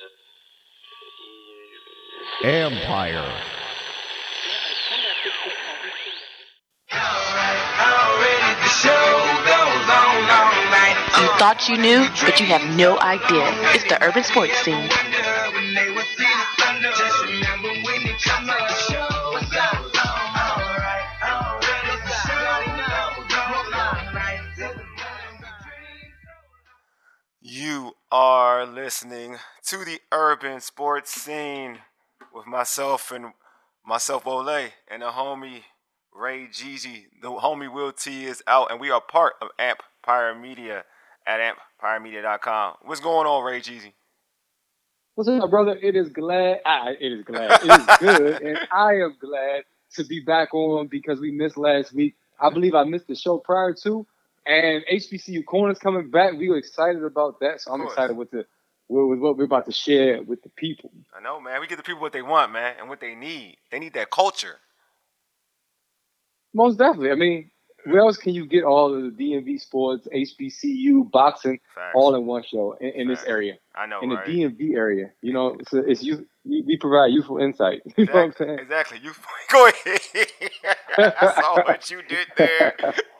Empire. You thought you knew, but you have no idea. It's the urban sports scene. You are listening to the urban sports scene with myself, Ole, and the homie Ray Jeezy. The homie Will T is out, and we are part of Empire Media at empiremedia.com. What's going on, Ray Jeezy? What's up, brother? It is glad. It is glad. It is good, and I am glad to be back on because we missed last week. I believe I missed the show prior to, and HBCU Corners coming back. We were excited about that, so I'm excited with what we're about to share with the people. I know, man. We give the people what they want, man, and what they need. They need that culture. Most definitely. I mean, where else can you get all of the DMV sports, HBCU, boxing, Facts. all in one show in this area? I know, in right? the DMV area. You know, it's you. We provide youthful insight. You know what I'm saying? Exactly. You go ahead. I saw what you did there.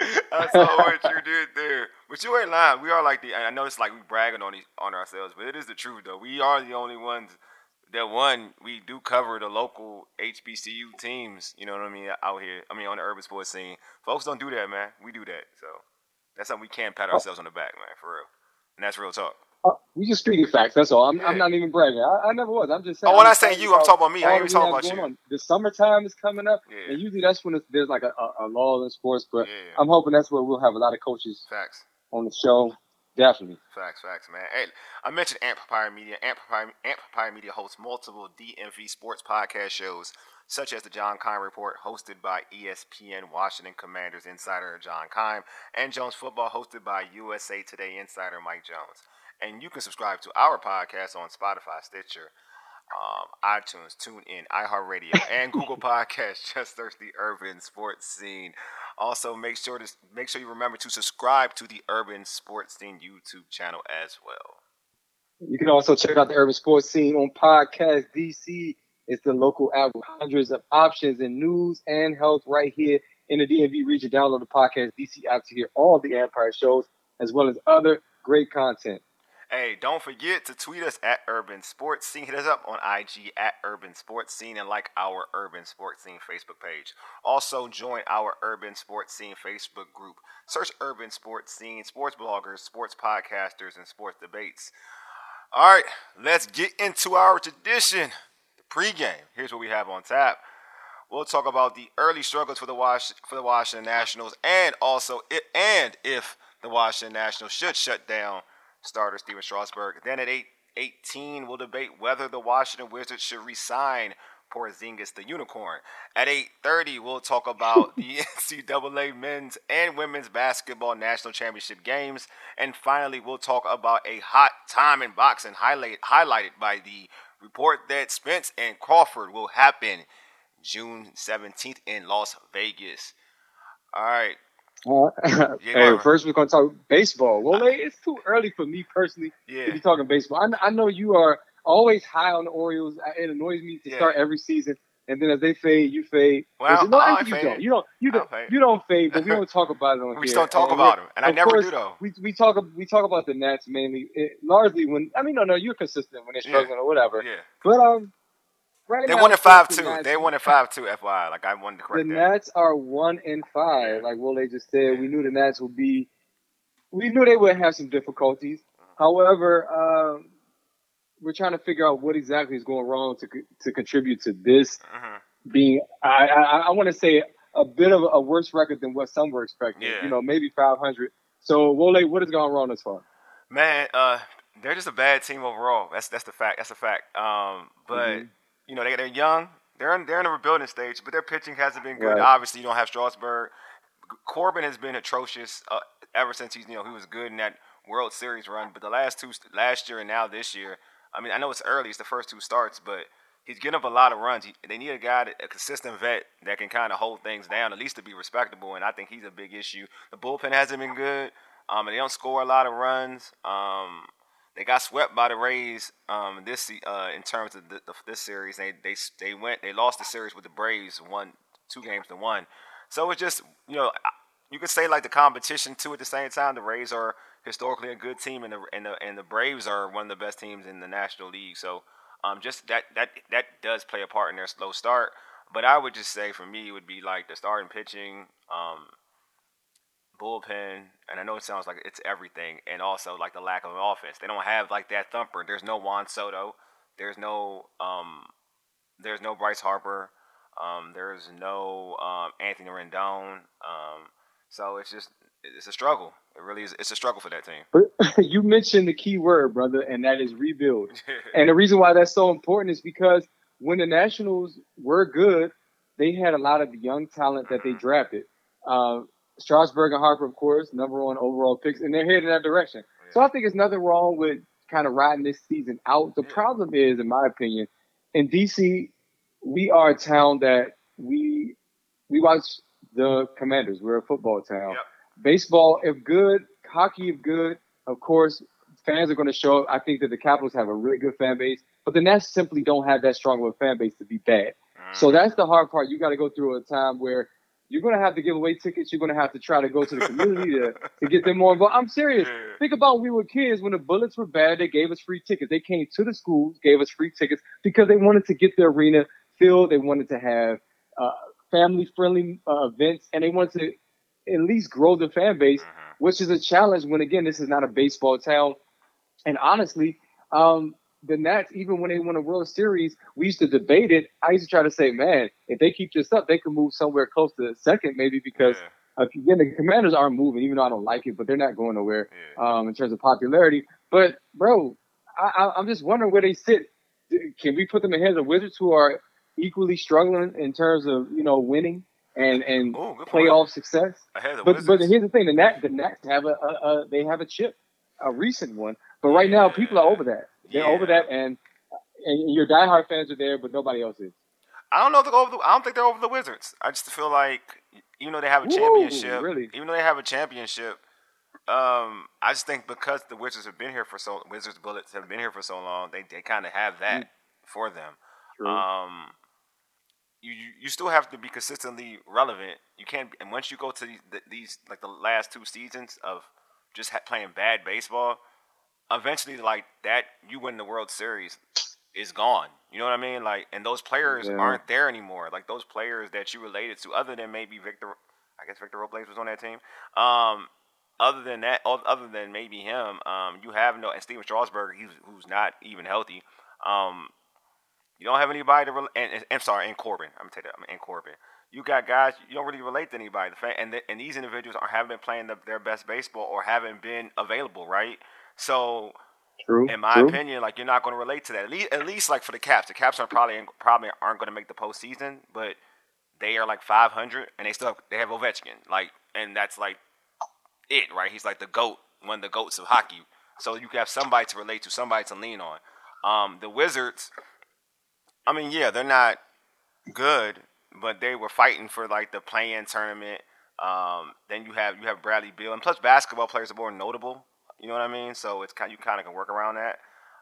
But you ain't lying. We are like I know it's like we bragging on ourselves, but it is the truth though. We are the only ones that we do cover the local HBCU teams. You know what I mean? Out here. I mean, on the urban sports scene, folks don't do that, man. We do that, so that's something we can pat ourselves on the back, man, for real. And that's real talk. We just speaking facts. That's all. I'm not even bragging. I never was. I'm just saying. Oh, when I say you, I'm talking about me. I ain't even talking about you. The summertime is coming up, and usually that's when there's like a lull in sports. But I'm hoping that's where we'll have a lot of coaches on the show. Definitely. Facts, man. Hey, I mentioned Empire Media. Empire Media hosts multiple DMV sports podcast shows, such as the John Keim Report, hosted by ESPN Washington Commanders insider John Keim, and Jones Football, hosted by USA Today insider Mike Jones. And you can subscribe to our podcast on Spotify, Stitcher, iTunes, TuneIn, iHeartRadio, and Google Podcasts. Just search the Urban Sports Scene. Also, make sure you remember to subscribe to the Urban Sports Scene YouTube channel as well. You can also check out the Urban Sports Scene on Podcast DC. It's the local app with hundreds of options in news and health right here in the DMV region. Download the Podcast DC app to hear all the Empire shows as well as other great content. Hey, don't forget to tweet us at Urban Sports Scene. Hit us up on IG at Urban Sports Scene and like our Urban Sports Scene Facebook page. Also, join our Urban Sports Scene Facebook group. Search Urban Sports Scene, sports bloggers, sports podcasters, and sports debates. All right, let's get into our tradition, the pregame. Here's what we have on tap. We'll talk about the early struggles for the Washington Nationals, and also if the Washington Nationals should shut down starter Steven Strasburg. Then at 8:18, we'll debate whether the Washington Wizards should re-sign Porzingis the Unicorn. At 8:30, we'll talk about the NCAA men's and women's basketball national championship games. And finally, we'll talk about a hot time in boxing highlighted by the report that Spence and Crawford will happen June 17th in Las Vegas. All right. First we're going to talk baseball. Well, it's too early for me personally to be talking baseball. I know you are always high on the Orioles. It annoys me to start every season, and then as they fade, you fade. Well, you don't fade, but we don't talk about it on here. We just don't talk about them, and I never do though. We talk about the Nats mainly, largely when you're consistent when they're struggling or whatever. Yeah. But right they now, won at 5-2. They won at 5-2. FYI, like I wanted to correct that. The Nats are 1-5. Like Wole just said, we knew the Nats would be. We knew they would have some difficulties. However, we're trying to figure out what exactly is going wrong to contribute to this being. I want to say a bit of a worse record than what some were expecting. Yeah. Maybe 500. So Wole, what has gone wrong thus far? Man, they're just a bad team overall. That's the fact. That's a fact. But. They're young. They're in a rebuilding stage, but their pitching hasn't been good. Right. Obviously, you don't have Strasburg. Corbin has been atrocious ever since he was good in that World Series run. But the last year and now this year, I mean, I know it's early. It's the first two starts, but he's getting up a lot of runs. They need a consistent vet that can kind of hold things down, at least to be respectable. And I think he's a big issue. The bullpen hasn't been good. And they don't score a lot of runs. They got swept by the Rays in terms of this series. They lost the series with the Braves, won 2 games to 1. So it's just you could say like the competition too. At the same time, the Rays are historically a good team, and the Braves are one of the best teams in the National League. So just that does play a part in their slow start. But I would just say for me, it would be like the starting pitching, bullpen, and I know it sounds like it's everything, and also like the lack of an offense. They don't have like that thumper. There's no Juan Soto. There's no Bryce Harper. There's no Anthony Rendon. So it's a struggle. It really is. It's a struggle for that team. But you mentioned the key word, brother, and that is rebuild. And the reason why that's so important is because when the Nationals were good, they had a lot of young talent that they drafted. Strasburg and Harper, of course, #1 overall picks, and they're headed in that direction. Yeah. So I think there's nothing wrong with kind of riding this season out. The problem is, in my opinion, in DC, we are a town that we watch the Commanders. We're a football town. Yep. Baseball, if good, hockey, if good, of course, fans are going to show up. I think that the Capitals have a really good fan base, but the Nats simply don't have that strong of a fan base to be bad. So that's the hard part. You got to go through a time where you're going to have to give away tickets. You're going to have to try to go to the community to get them more involved. I'm serious. Think about when we were kids. When the Bullets were bad, they gave us free tickets. They came to the schools, gave us free tickets because they wanted to get the arena filled. They wanted to have family-friendly events, and they wanted to at least grow the fan base, which is a challenge when, again, this is not a baseball town. And honestly, the Nats, even when they won a World Series, we used to debate it. I used to try to say, man, if they keep this up, they could move somewhere close to second maybe because, again, the Commanders aren't moving, even though I don't like it, but they're not going nowhere in terms of popularity. But, bro, I'm just wondering where they sit. Can we put them ahead of the Wizards, who are equally struggling in terms of, winning and playoff success? But here's the thing: the Nats have a chip, a recent one. But right now, people are over that. They're over that, and your diehard fans are there, but nobody else is. I don't know if they're over I don't think they're over the Wizards. I just feel like even though they have a championship, I just think because the Wizards have been here Wizards Bullets have been here for so long, they kind of have that for them. True. You still have to be consistently relevant. You can't, and once you go to these like the last 2 seasons of just playing bad baseball, eventually like that you win the World Series is gone. You know what I mean? Like, and those players aren't there anymore. Like those players that you related to, other than maybe Victor Robles was on that team. Other than that, other than maybe him, you have and Steven Strasburg, who's not even healthy. You don't have anybody to and Corbin. I'm gonna take that. And Corbin. You got guys you don't really relate to anybody. And these individuals haven't been playing their best baseball or haven't been available, right? So, in my opinion, like you're not going to relate to that. At least like for the Caps. The Caps probably aren't going to make the postseason, but they are like 500 and they have Ovechkin. Like, and that's like it, right? He's like the GOAT, one of the GOATs of hockey. So you have somebody to relate to, somebody to lean on. The Wizards, I mean, yeah, they're not good, but they were fighting for like the play-in tournament. Then you have Bradley Beal, and plus basketball players are more notable. You know what I mean? So it's you kind of can work around that.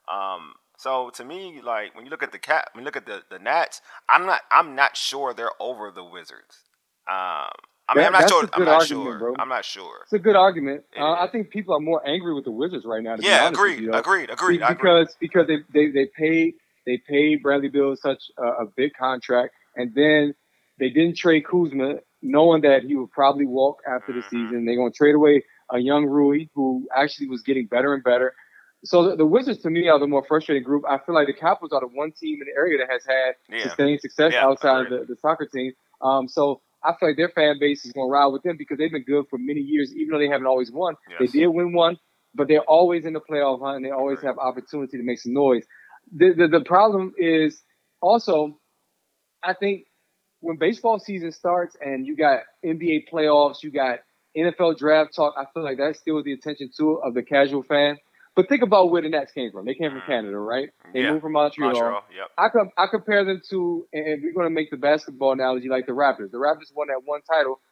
So to me, like when you look at the Nats, I'm not sure they're over the Wizards. I'm not sure. Bro. I'm not sure. It's a good argument. I think people are more angry with the Wizards right now. Agreed. Because they paid Bradley Beal such a big contract, and then they didn't trade Kuzma, knowing that he would probably walk after the season. They're going to trade away a young Rui, who actually was getting better and better. So the Wizards, to me, are the more frustrating group. I feel like the Capitals are the one team in the area that has had sustained success outside of the soccer team. So I feel like their fan base is going to ride with them because they've been good for many years, even though they haven't always won. Yes. They did win one, but they're always in the playoff hunt, and they always have opportunity to make some noise. The problem is also, I think, when baseball season starts and you got NBA playoffs, you got NFL draft talk, I feel like that steals the attention too of the casual fan. But think about where the Nats came from. They came from Canada, right? They moved from Montreal. Yep. I compare them to, and we're going to make the basketball analogy like the Raptors. The Raptors won that one title,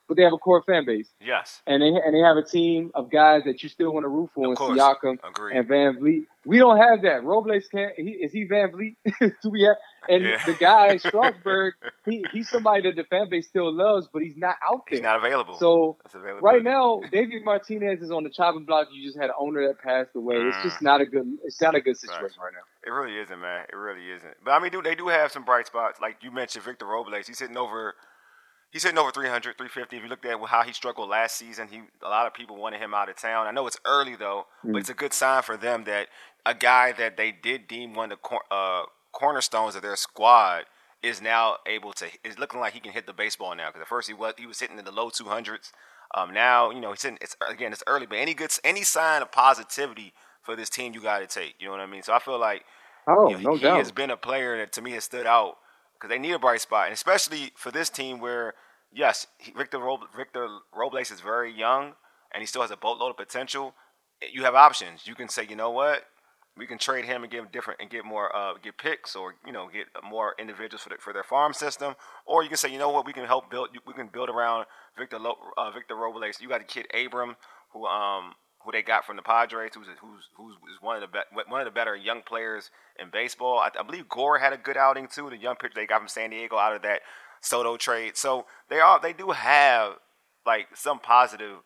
but they have a core fan base. Yes. And they have a team of guys that you still want to root for in Siakam and Van Vliet. We don't have that. Robles can't. Is he Van Vliet? Do we have? And the guy Strasburg, he's somebody that the fan base still loves, but he's not out there. He's not available. So right now, David Martinez is on the chopping block. You just had an owner that passed away. It's just not a good. It's not a good situation right now. It really isn't, man. It really isn't. But I mean, they do have some bright spots. Like you mentioned, Victor Robles. He's hitting over 300, 350. If you looked at how he struggled last season, a lot of people wanted him out of town. I know it's early though, but it's a good sign for them that a guy that they did deem one of the cornerstones of their squad is now is looking like he can hit the baseball now. Because at first he was hitting in the low 200s. Now he's hitting. It's early, but any sign of positivity for this team you got to take. You know what I mean? So I feel like he has been a player that to me has stood out because they need a bright spot, and especially for this team where yes, Victor Robles is very young and he still has a boatload of potential. You have options. You can say, you know what? We can trade him and give him different and get more get picks or get more individuals for their farm system, or you can say, you know what, we can build around Victor Robles. You got the kid Abram who they got from the Padres, who's one of the better young players in baseball. I believe Gore had a good outing too. The young pitcher they got from San Diego out of that Soto trade. So they do have like some positives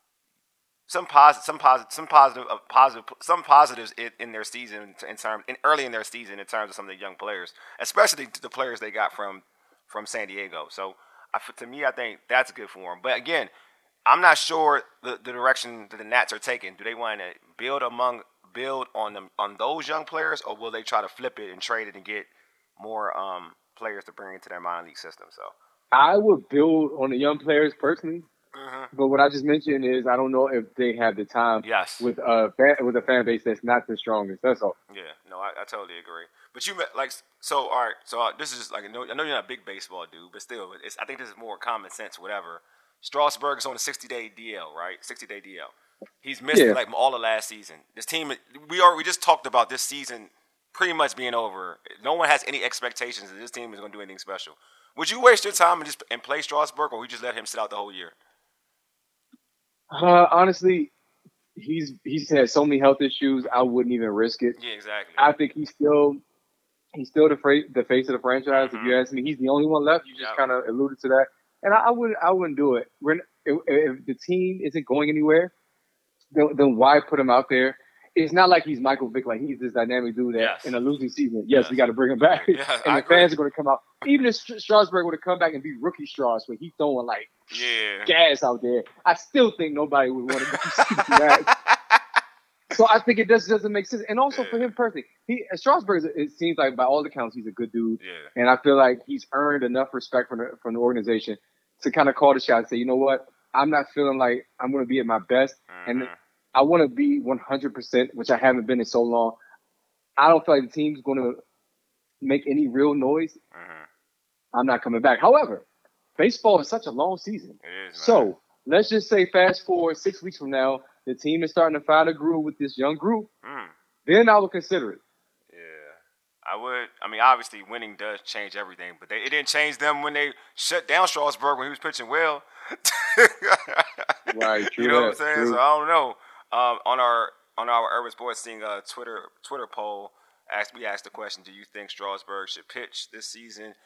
in their season early in their season in terms of some of the young players, especially the players they got from San Diego. So to me, I think that's good for them. But again, I'm not sure the direction that the Nats are taking. Do they want to build on those young players, or will they try to flip it and trade it and get more players to bring into their minor league system? So I would build on the young players personally. But what I just mentioned is I don't know if they have the time with a fan base that's not the strongest. That's all. Yeah, no, I totally agree. But you all right. So this is just like I know you're not a big baseball dude, but still, I think this is more common sense. Whatever. Strasburg is on a 60-day DL, right? 60-day DL. He's missed like all of last season. This team, we just talked about this season pretty much being over. No one has any expectations that this team is going to do anything special. Would you waste your time and play Strasburg, or would you just let him sit out the whole year? Honestly, he's had so many health issues. I wouldn't even risk it. Yeah, exactly. I think he's still the face of the franchise. If you ask me, he's the only one left. You just kind of alluded to that, and I wouldn't do it. If the team isn't going anywhere, then why put him out there? It's not like he's Michael Vick. Like he's this dynamic dude that in a losing season, we got to bring him back, and the fans are going to come out. Even if Strasburg would have come back and be rookie Strauss, where he's throwing like gas out there, I still think nobody would want to go see that. So I think it doesn't make sense. And also for him personally, Strasburg, it seems like by all accounts he's a good dude, and I feel like he's earned enough respect from the organization to kind of call the shot and say, you know what, I'm not feeling like I'm going to be at my best, and I want to be 100%, which I haven't been in so long. I don't feel like the team's going to make any real noise. I'm not coming back. However, baseball is such a long season. It is, so let's just say fast forward 6 weeks from now, the team is starting to find a groove with this young group. Then I would consider it. Yeah, I would. I mean, obviously, winning does change everything, but it didn't change them when they shut down Strasburg when he was pitching well. Right, true. You know what I'm saying? True. So I don't know. On our Urban Sports Scene Twitter poll, we asked the question: do you think Strasburg should pitch this season?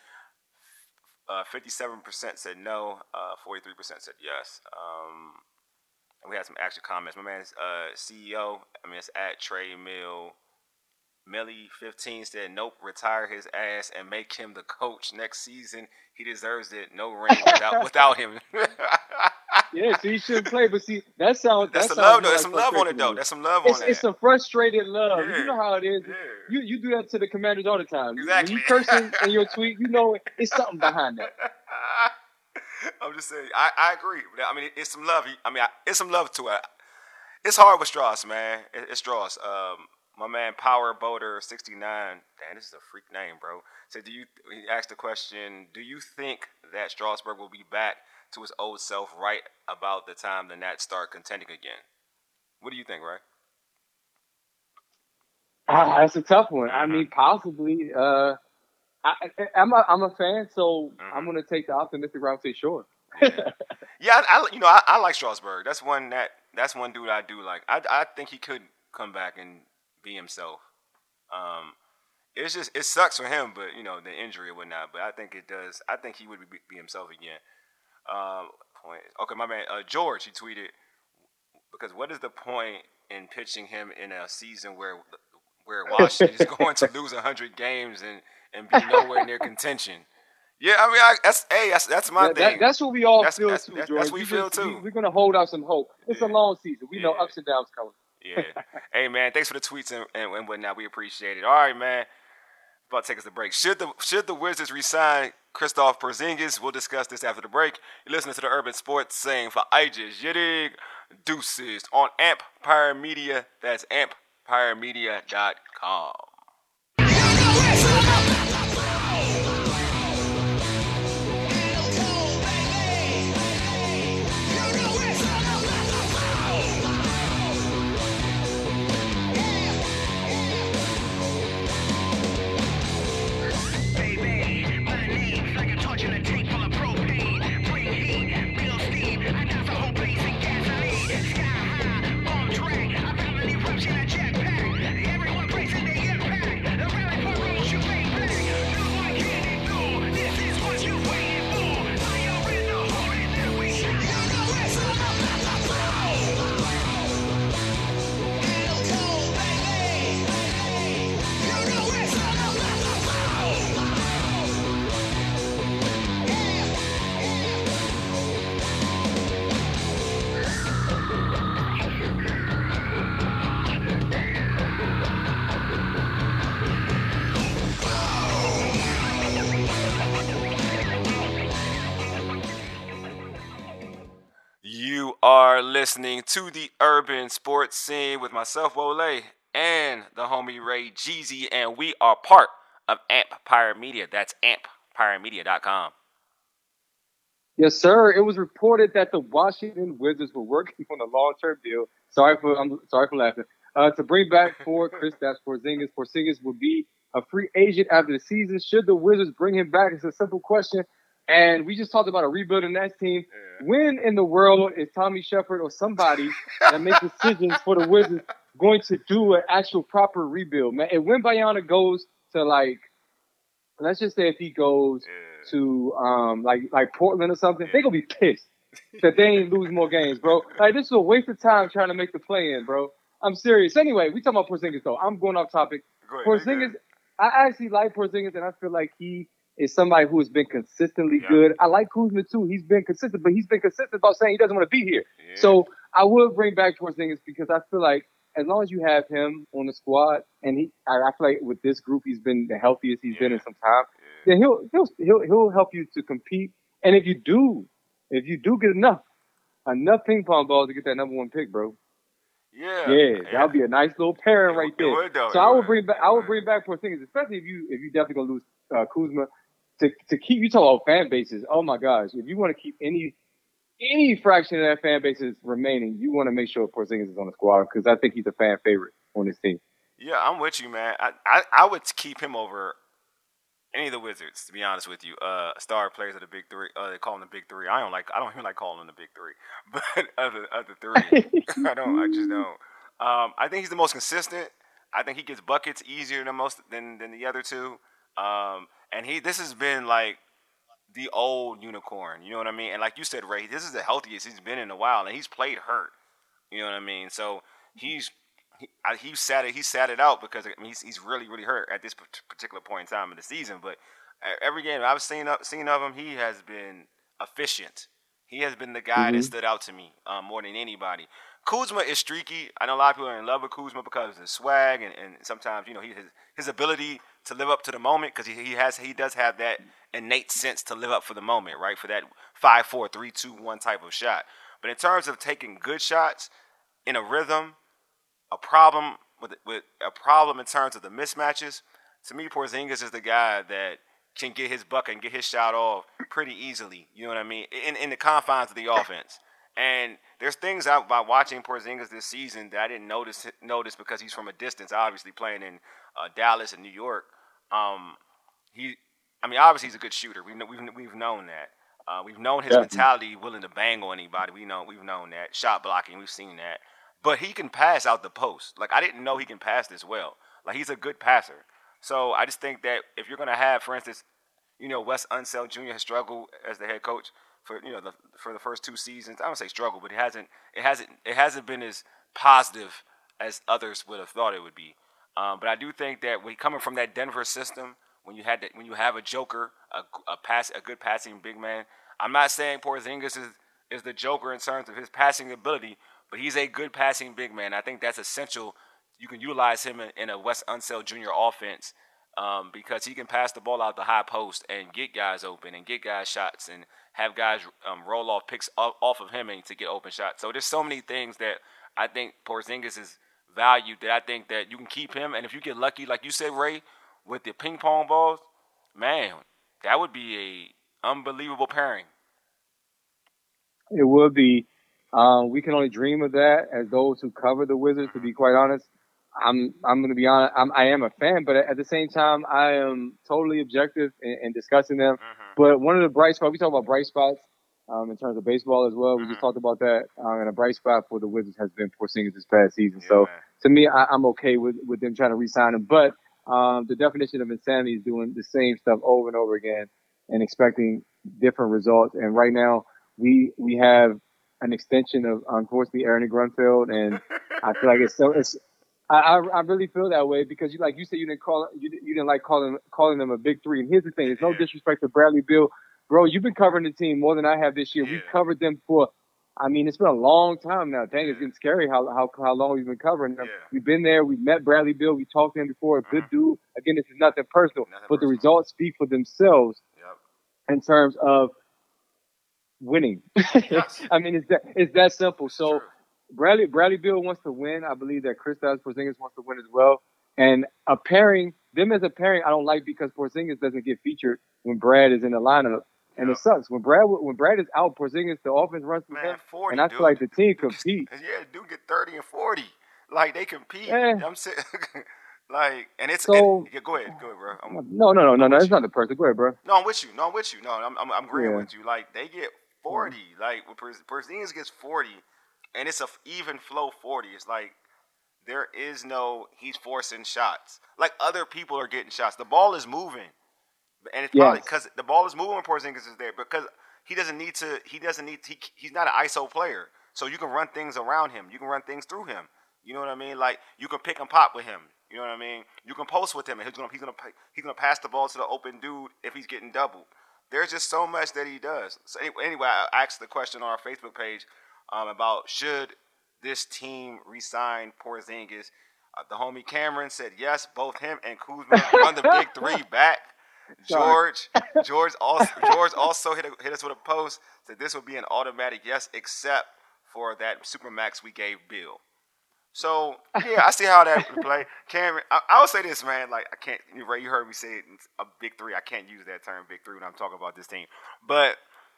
57% said no. 43% said yes. And we had some actual comments. My man's CEO, it's at Trey Millie 15 said, nope, retire his ass and make him the coach next season. He deserves it. No ring without him. Yeah, so he shouldn't play. But see, that's some love though. There's some love on it though. There's some love on it. It's a frustrated love. Yeah. You know how it is. Yeah. You do that to the Commanders all the time. Exactly. When you cursing in your tweet, you know it's something behind that. I'm just saying. I agree. I mean, it's some love. It's some love to it. It's hard with Strauss, man. It's Strauss. My man Power Boater 69. Damn, this is a freak name, bro. So he asked the question, do you think that Strasburg will be back to his old self right about the time the Nats start contending again? What do you think, Ray? That's a tough one. I mean, possibly. I'm a fan, so I'm going to take the optimistic route and say sure. Yeah, I like Strasburg. That's one dude I do like. I think he could come back and be himself. Um, it's just it sucks for him, but the injury or whatnot. But I think it does. I think he would be himself again. Point. Okay, my man George. He tweeted because what is the point in pitching him in a season where Washington is going to lose 100 games and be nowhere near contention? Yeah, I mean, that's my thing. That's what we all feel too, George. That's what we feel too. We're gonna hold out some hope. It's a long season. We know ups and downs coming. Yeah. Hey, man, thanks for the tweets and whatnot. We appreciate it. All right, man. About to take us a break. Should the Wizards resign Kristaps Porzingis? We'll discuss this after the break. You're listening to the Urban Sports saying for Aegis, Yidig, Deuces on Empire Media. That's empiremedia.com. You are listening to the Urban Sports Scene with myself, Wole, and the homie Ray Jeezy, and we are part of Empire Media. That's empiremedia.com. Yes, sir. It was reported that the Washington Wizards were working on a long-term deal. I'm sorry for laughing. To bring back forward Kristaps Porzingis. Porzingis will be a free agent after the season. Should the Wizards bring him back? It's a simple question. And we just talked about a rebuilding that team. Yeah. When in the world is Tommy Shepard or somebody that makes decisions for the Wizards going to do an actual proper rebuild, man? And when Bogdan goes to let's just say if he goes to like Portland or something, they're gonna be pissed that they ain't lose more games, bro. Like this is a waste of time trying to make the play in, bro. I'm serious. Anyway, we talking about Porzingis though. I'm going off topic. Porzingis, I actually like Porzingis, and I feel like he is somebody who has been consistently good. I like Kuzma too. He's been consistent, but he's been consistent about saying he doesn't want to be here. Yeah. So I will bring back Porzingis because I feel like as long as you have him on the squad, and I feel like with this group he's been the healthiest he's been in some time. Then he'll help you to compete. And if you do get enough ping pong balls to get that number one pick, bro. Yeah, that'll be a nice little pairing right there. So I would bring back Porzingis, especially if you definitely gonna lose Kuzma to keep. You talk about fan bases. Oh my gosh, if you want to keep any fraction of that fan base is remaining, you want to make sure Porzingis is on the squad because I think he's a fan favorite on this team. Yeah, I'm with you, man. I would keep him over any of the Wizards, to be honest with you. Star players of the Big Three. They call them the Big Three. I don't even like calling them the Big Three. But other three, I just don't. I think he's the most consistent. I think he gets buckets easier than the other two. And this has been like the old unicorn. You know what I mean? And like you said, Ray, this is the healthiest he's been in a while, and he's played hurt. You know what I mean? So he sat it out because he's really, really hurt at this particular point in time in the season. But every game I've seen of him, he has been efficient. He has been the guy that stood out to me more than anybody. Kuzma is streaky. I know a lot of people are in love with Kuzma because of his swag and sometimes his ability to live up to the moment because he does have that innate sense to live up for the moment, right? For that 5-4, 3-2-1 type of shot. But in terms of taking good shots in a rhythm, a problem in terms of the mismatches, to me, Porzingis is the guy that can get his bucket and get his shot off pretty easily. You know what I mean? In the confines of the offense. And there's things by watching Porzingis this season that I didn't notice because he's from a distance, obviously playing in Dallas and New York. Obviously he's a good shooter. We've known that. We've known his Definitely. mentality, willing to bang on anybody. We've known that. Shot blocking, we've seen that. But he can pass out the post. Like, I didn't know he can pass this well. Like, he's a good passer. So I just think that if you're going to have, for instance, Wes Unseld Jr. has struggled as the head coach for for the first 2 seasons. I don't say struggle, but it hasn't been as positive as others would have thought it would be. But I do think that when coming from that Denver system, when you have a joker, a good passing big man. I'm not saying Porzingis is the joker in terms of his passing ability, but he's a good passing big man. I think that's essential. You can utilize him in a Wes Unseld Jr. offense because he can pass the ball out the high post and get guys open and get guys shots and have guys roll off picks off of him and to get open shots. So there's so many things that I think Porzingis is valued that I think that you can keep him. And if you get lucky, like you said, Ray, with the ping pong balls, man, that would be a unbelievable pairing. It would be. We can only dream of that as those who cover the Wizards. To be quite honest, I'm going to be honest. I am a fan, but at the same time, I am totally objective in discussing them. But one of the bright spots, we talk about bright spots in terms of baseball as well. We just talked about that. And a bright spot for the Wizards has been Porzingis this past season. Yeah, so man. to me, I'm okay with them trying to re-sign him. But the definition of insanity is doing the same stuff over and over again and expecting different results. And right now, we have an extension of, unfortunately, Ernie Grunfeld, and I feel like I really feel that way because you said you didn't like calling them a big three. And here's the thing: there's no disrespect to Bradley Beal, bro. You've been covering the team more than I have this year. Yeah. We've covered them for. I mean, it's been a long time now. Dang, it's getting scary how long we've been covering them. Yeah. We've been there. We've met Bradley Beal. We talked to him before. A good dude. Again, this is nothing personal, but the results speak for themselves in terms of winning. Yes. I mean, it's that simple. So Bradley Beal wants to win. I believe that Kristaps Porzingis wants to win as well. And them as a pairing, I don't like because Porzingis doesn't get featured when Brad is in the lineup. And it sucks. When Brad is out, Porzingis, the offense runs through him. 40, and I feel like the team competes. Yeah, dude get 30 and 40. Like, they compete. Yeah. I'm saying, like, and it's So, go ahead, bro. No. It's not the person. Go ahead, bro. No, I'm with you. No, I'm agreeing with you. Like, they get 40. Like, when Porzingis gets 40, and it's a even flow 40. It's like there is no he's forcing shots. Like, other people are getting shots. The ball is moving, and it's probably because the ball is moving when Porzingis is there. Because he doesn't need to. He's not an ISO player, so you can run things around him. You can run things through him. You know what I mean? Like, you can pick and pop with him. You know what I mean? You can post with him, and he's gonna pass the ball to the open dude if he's getting doubled. There's just so much that he does. So anyway, I asked the question on our Facebook page about should this team re-sign Porzingis. The homie Cameron said yes. Both him and Kuzma run the big three back. George also hit us with a post. Said this would be an automatic yes, except for that supermax we gave Bill. So yeah, I see how that would play. Cameron, I would say this, man. Like, I can't. Ray, you heard me say it, a big three. I can't use that term, big three, when I'm talking about this team. But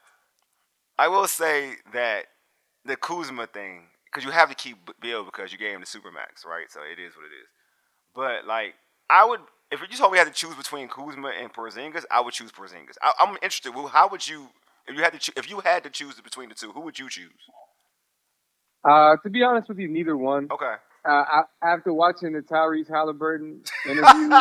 I will say that the Kuzma thing, because you have to keep Bill because you gave him the supermax, right? So it is what it is. But like, I would, if you told me I had to choose between Kuzma and Porzingis, I would choose Porzingis. I'm interested. Well, how would you, if you had to choose between the two, who would you choose? To be honest with you, neither one. Okay. After watching the Tyrese Halliburton interview,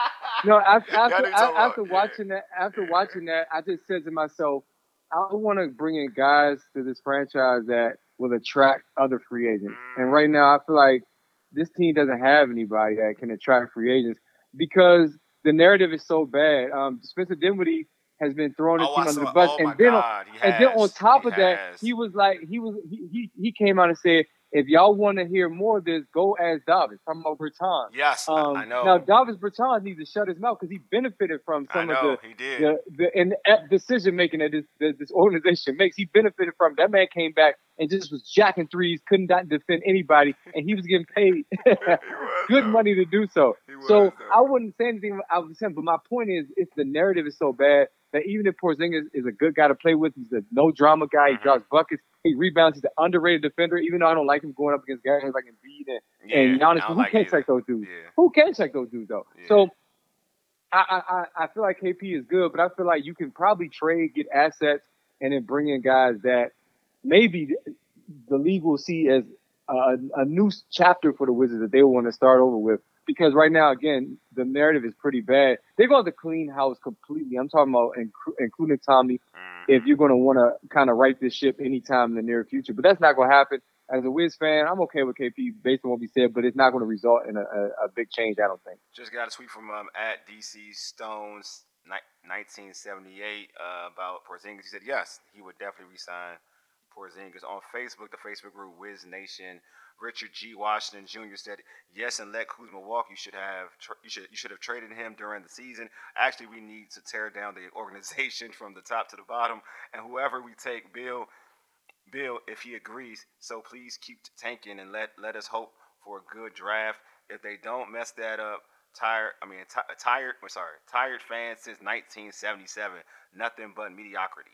after watching that, I just said to myself, I want to bring in guys to this franchise that will attract other free agents. And right now, I feel like this team doesn't have anybody that can attract free agents because the narrative is so bad. Spencer Dinwiddie has been throwing his team under the bus, and then on top of that, he came out and said, if y'all want to hear more of this, go ask Davis. Talking about Bertans. Yes, I know. Now Davis Bertans needs to shut his mouth because he benefited from some of the inept decision making that this organization makes. He benefited from that. Man came back and just was jacking threes, couldn't defend anybody, and he was getting paid good money to do so. So I wouldn't say anything I was saying, but my point is, if the narrative is so bad that even if Porzingis is a good guy to play with, he's a no drama guy. He drops buckets. He rebounds. He's an underrated defender. Even though I don't like him going up against guys like Embiid and Giannis, who can't check those dudes? Yeah. Who can check those dudes though? Yeah. So I feel like KP is good, but I feel like you can probably get assets and then bring in guys that maybe the league will see as a new chapter for the Wizards that they want to start over with. Because right now, again, the narrative is pretty bad. They're going to clean house completely. I'm talking about including Tommy, if you're going to want to kind of right this ship anytime in the near future. But that's not going to happen. As a Wiz fan, I'm okay with KP based on what we said, but it's not going to result in a big change, I don't think. Just got a tweet from at DC Stones 1978 about Porzingis. He said yes, he would definitely resign Porzingis. On Facebook, the Facebook group Wiz Nation, Richard G. Washington Jr. said yes, and let Kuzma walk. You should have traded him during the season. Actually, we need to tear down the organization from the top to the bottom, and whoever we take, Bill, if he agrees. So please keep tanking and let us hope for a good draft. If they don't mess that up, tired fans since 1977. Nothing but mediocrity.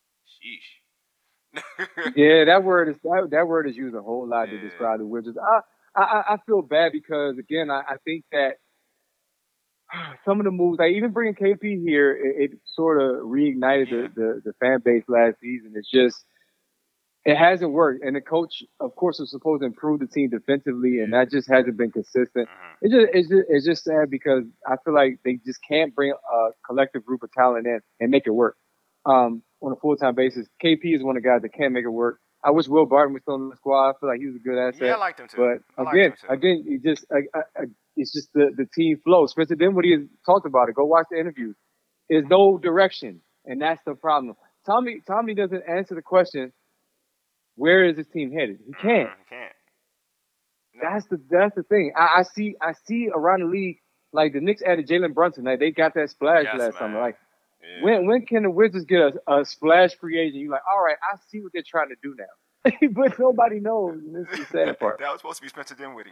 Sheesh. Yeah, that word is used a whole lot to describe the Wizards. I feel bad because again, I think that some of the moves, like even bringing KP here, it sort of reignited the fan base last season. It's just, it hasn't worked. And the coach, of course, was supposed to improve the team defensively, and that just hasn't been consistent. It's just sad because I feel like they just can't bring a collective group of talent in and make it work on a full-time basis. KP is one of the guys that can't make it work. I wish Will Barton was still in the squad. I feel like he was a good asset. Yeah, I liked him too. But again, it's just the team flow. Spencer Dinwiddie has talked about it. Go watch the interviews. There's no direction, and that's the problem. Tommy doesn't answer the question, where is this team headed? He can't. He can't. No. That's the thing. I see around the league, like the Knicks added Jalen Brunson. Like they got that splash last summer. Like when can the Wizards get a splash free agent? You're like, all right, I see what they're trying to do now. But nobody knows. And this is the sad part. That was supposed to be Spencer Dinwiddie.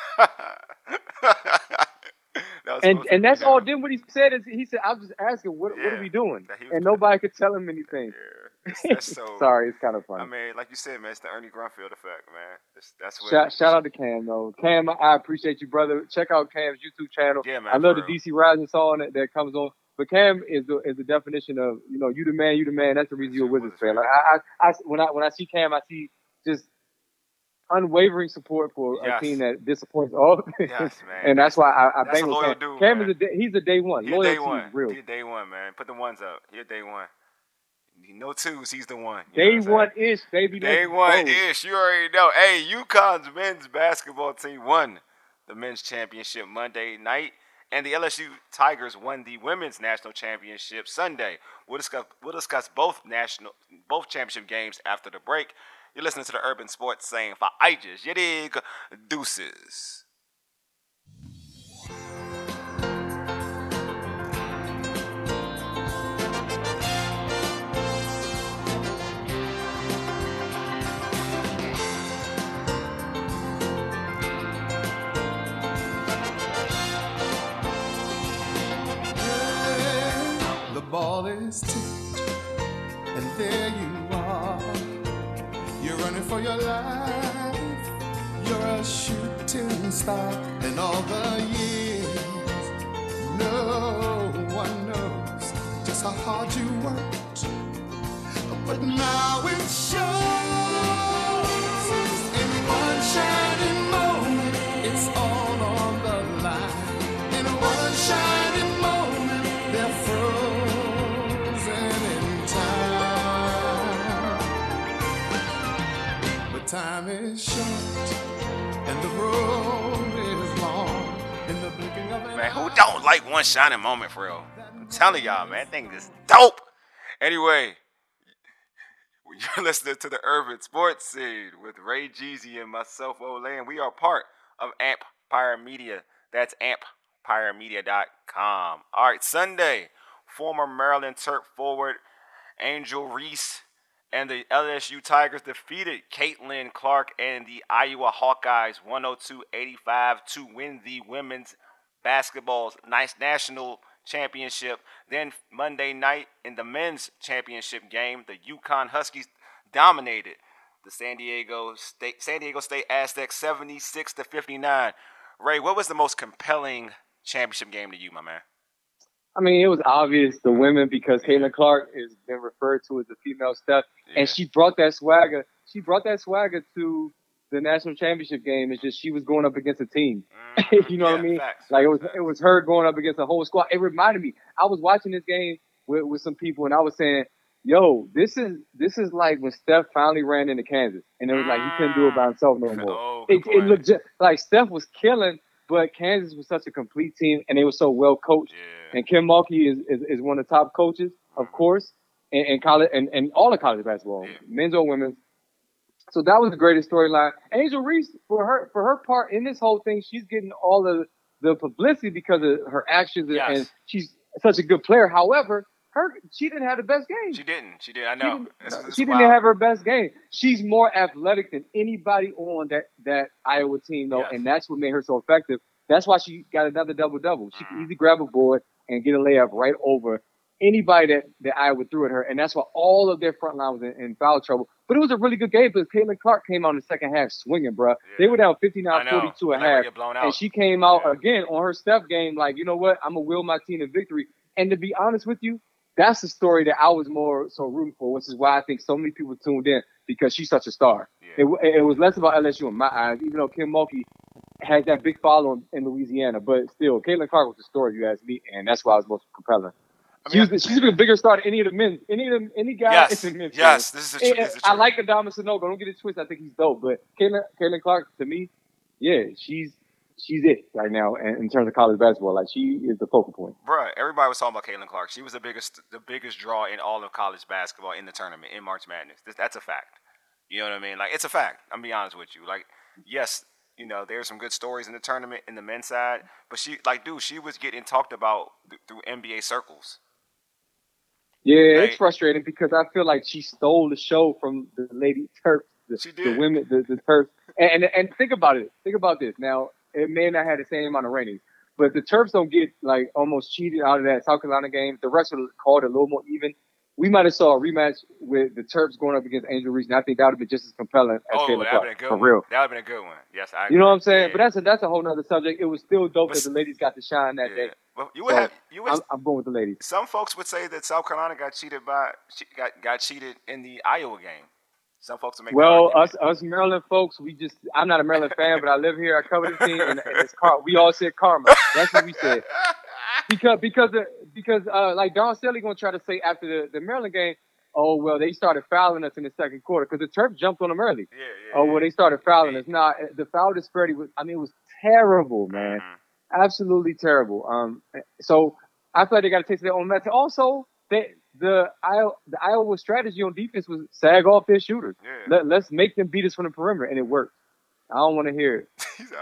And that's all Dinwiddie said. Is he said, I'm just asking, what are we doing? And nobody could tell him anything. That's so, sorry, it's kind of funny. I mean, like you said, man, it's the Ernie Grunfeld effect, man. That's what. Shout out to Cam though. Cam, I appreciate you, brother. Check out Cam's YouTube channel. Yeah, man. I love the DC Rising song that comes on. But Cam is the definition of, you the man. That's the reason you're a Wizards fan. Like when I see Cam, I see just unwavering support for a team that disappoints all. Yes, man. And that's why I bang with Cam. Dude, Cam he's a day one. Loyalty is real. He's a day one, man. Put the ones up. He's day one. No twos, he's the one. Day one-ish, baby. Day one-ish. You already know. Hey, UConn's men's basketball team won the men's championship Monday night, and the LSU Tigers won the women's national championship Sunday. We'll discuss both championship games after the break. You're listening to the Urban Sports saying for Aegis, you dig? Deuces. The ball is tipped, and there you are. You're running for your life. You're a shooting star. And all the years, no one knows just how hard you worked. But now it shows in one shining moment. It's all on the line. In one shining moment, they're frozen in time. But time is short, and the road is long. In the blinking of an Man, who don't like one shining moment, for real? I'm telling y'all, man, that thing is dope. Anyway, you're listening to the Urban Sports Scene with Ray Jeezy and myself, Olay. We are part of Empire Media. That's EmpireMedia.com. All right, Sunday, former Maryland Terp forward Angel Reese and the LSU Tigers defeated Caitlin Clark and the Iowa Hawkeyes 102-85 to win the women's basketball's national championship. Then Monday night in the men's championship game, the UConn Huskies dominated the San Diego State Aztecs 76-59. Ray, what was the most compelling championship game to you, my man? I mean, it was obvious the women because Caitlin Clark is been referred to as the female Steph, and she brought that swagger. She brought that swagger to the national championship game. It's just she was going up against a team. You know what I mean? Facts, like facts. it was her going up against a whole squad. It reminded me. I was watching this game with some people, and I was saying, "Yo, this is like when Steph finally ran into Kansas, and it was like he couldn't do it by himself no more. Oh, it looked just, like Steph was killing." But Kansas was such a complete team, and they were so well coached. Yeah. And Kim Mulkey is one of the top coaches, of course, in college and all of college basketball, men's or women's. So that was the greatest storyline. Angel Reese, for her part in this whole thing, she's getting all of the publicity because of her actions, and she's such a good player. However, she didn't have the best game. She didn't. I know. She didn't have her best game. She's more athletic than anybody on that Iowa team, though, and that's what made her so effective. That's why she got another double-double. She can easily grab a board and get a layup right over anybody that Iowa threw at her, and that's why all of their front line was in foul trouble. But it was a really good game because Caitlin Clark came out in the second half swinging, bro. Yeah. They were down 59-42 at half, and she came out again on her Steph game like, you know what, I'm going to will my team to victory. And to be honest with you, that's the story that I was more so rooting for, which is why I think so many people tuned in because she's such a star. Yeah. It was less about LSU in my eyes, even though Kim Mulkey has that big following in Louisiana. But still, Caitlin Clark was the story, you asked me, and that's why I was most compelling. I mean, she's been a bigger star than any of the men, any guy in the men's. Yes, this is true. I like Adama Sanogo. Don't get it twisted. I think he's dope. But Caitlin Clark, to me, she's it right now in terms of college basketball. Like, she is the focal point. Bruh, everybody was talking about Caitlin Clark. She was the biggest draw in all of college basketball in the tournament, in March Madness. That's a fact. You know what I mean? Like, it's a fact. I'm be honest with you. Like, yes, you know, there's some good stories in the tournament in the men's side, but she was getting talked about through NBA circles. Yeah, it's frustrating because I feel like she stole the show from the Lady Terps, the women, the Terps. And think about it. Think about this. Now, it may not have the same amount of ratings, but the Terps don't get like almost cheated out of that South Carolina game. The rest of the called a little more even. We might have saw a rematch with the Terps going up against Angel Reese, and I think that would have been just as compelling as Caitlin Clark. For real. That would have been a good one. Yes, I agree. You know what I'm saying? Yeah. But that's a whole nother subject. It was still dope that the ladies got to shine that day. Well, I'm going with the ladies. Some folks would say that South Carolina got cheated in the Iowa game. Some folks would make us Maryland folks, I'm not a Maryland fan, but I live here. I cover the team, and it's we all said karma. That's what we said. Because like Don Staley gonna try to say after the Maryland game, oh well, they started fouling us in the second quarter because the Terps jumped on them early. They started fouling us. Nah, the foul disparity was terrible, man. Mm-hmm. Absolutely terrible. So I feel like they got to take their own method. Also, the Iowa strategy on defense was sag off their shooters. Yeah. Let's make them beat us from the perimeter, and it worked. I don't want to hear it.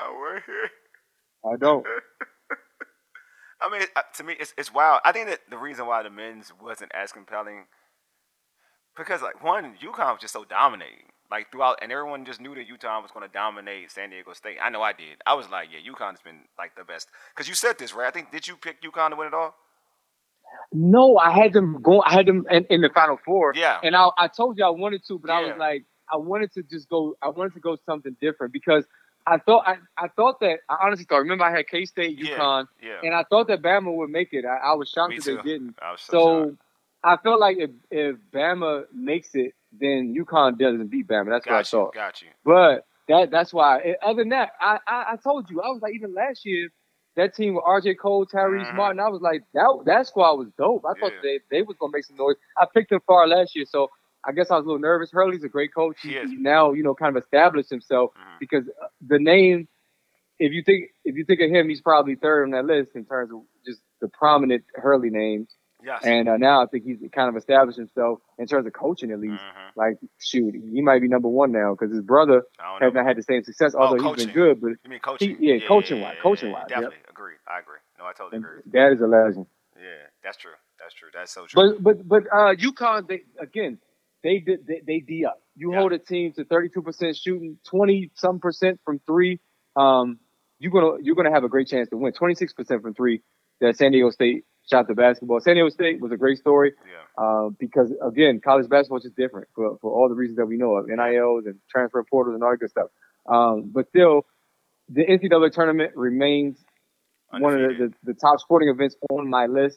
I don't. I mean, to me, it's wild. I think that the reason why the men's wasn't as compelling because, like, one, UConn was just so dominating, like throughout, and everyone just knew that UConn was going to dominate San Diego State. I know I did. I was like, yeah, UConn's been like the best because you said this, right? I think did you pick UConn to win it all? No, I had them in the Final Four. Yeah, and I told you I wanted to, but I was like, I wanted to go something different because. I thought that I honestly thought. Remember, I had K-State, UConn, and I thought that Bama would make it. I was shocked that they didn't. So I felt like if Bama makes it, then UConn doesn't beat Bama. That's what I thought. Got you. But that's why. Other than that, I told you I was like even last year that team with R.J. Cole, Tyrese Martin. I was like that squad was dope. I thought they was gonna make some noise. I picked them far last year, so. I guess I was a little nervous. Hurley's a great coach. He now, kind of established himself because the name, if you think of him, he's probably third on that list in terms of just the prominent Hurley names. Yes. And now I think he's kind of established himself in terms of coaching at least. Like, shoot, he might be number one now because his brother has not had the same success, although he's been good. But you mean coaching? Coaching-wise. Definitely. Agree. I agree. No, I totally agree. That is a legend. Yeah, that's true. That's so true. But UConn, they D up. You hold a team to 32% shooting, 20-some% from three. You're gonna have a great chance to win. 26% from three. That San Diego State shot the basketball. San Diego State was a great story. Because again, college basketball is just different for all the reasons that we know of, NILs and transfer portals and all that good stuff. But still, the NCAA tournament remains one of the top sporting events on my list.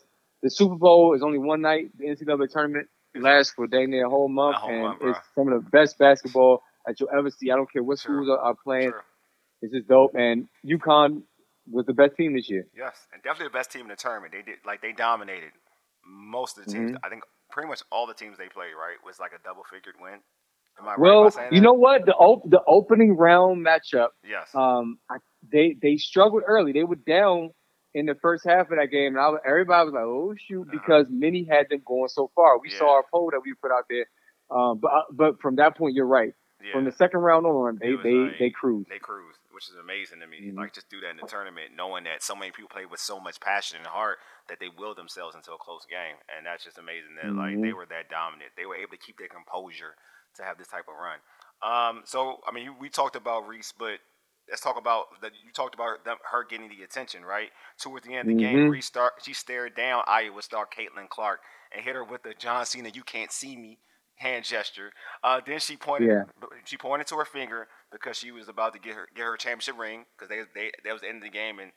the Super Bowl is only one night. The NCAA tournament lasts for dang near a whole month, A whole and month, bro. it's some of the best basketball that you'll ever see. I don't care what Sure. schools are playing. Sure. It's just dope. And UConn was the best team this year. Yes, and definitely the best team in the tournament. They dominated most of the teams. I think pretty much all the teams they played, right, was like a double-figured win. Am I right Well, by saying that? you know what? The opening round matchup, Yes. they struggled early. They were down in the first half of that game, and everybody was like, "Oh shoot," because many had them going so far. We saw our poll that we put out there, but from that point, you're right. Yeah. From the second round on, It was they cruised. They cruised, which is amazing to me. Like, just do that in the tournament, knowing that so many people play with so much passion and heart that they will themselves into a close game, and that's just amazing that like they were that dominant. They were able to keep their composure to have this type of run. So I mean, we talked about Reese, but let's talk about that. You talked about her getting the attention, right? Toward the end of the game, Reese she stared down Iowa star Caitlin Clark and hit her with the John Cena "You can't see me" hand gesture. Then she pointed to her finger because she was about to get her championship ring because that was the end of the game and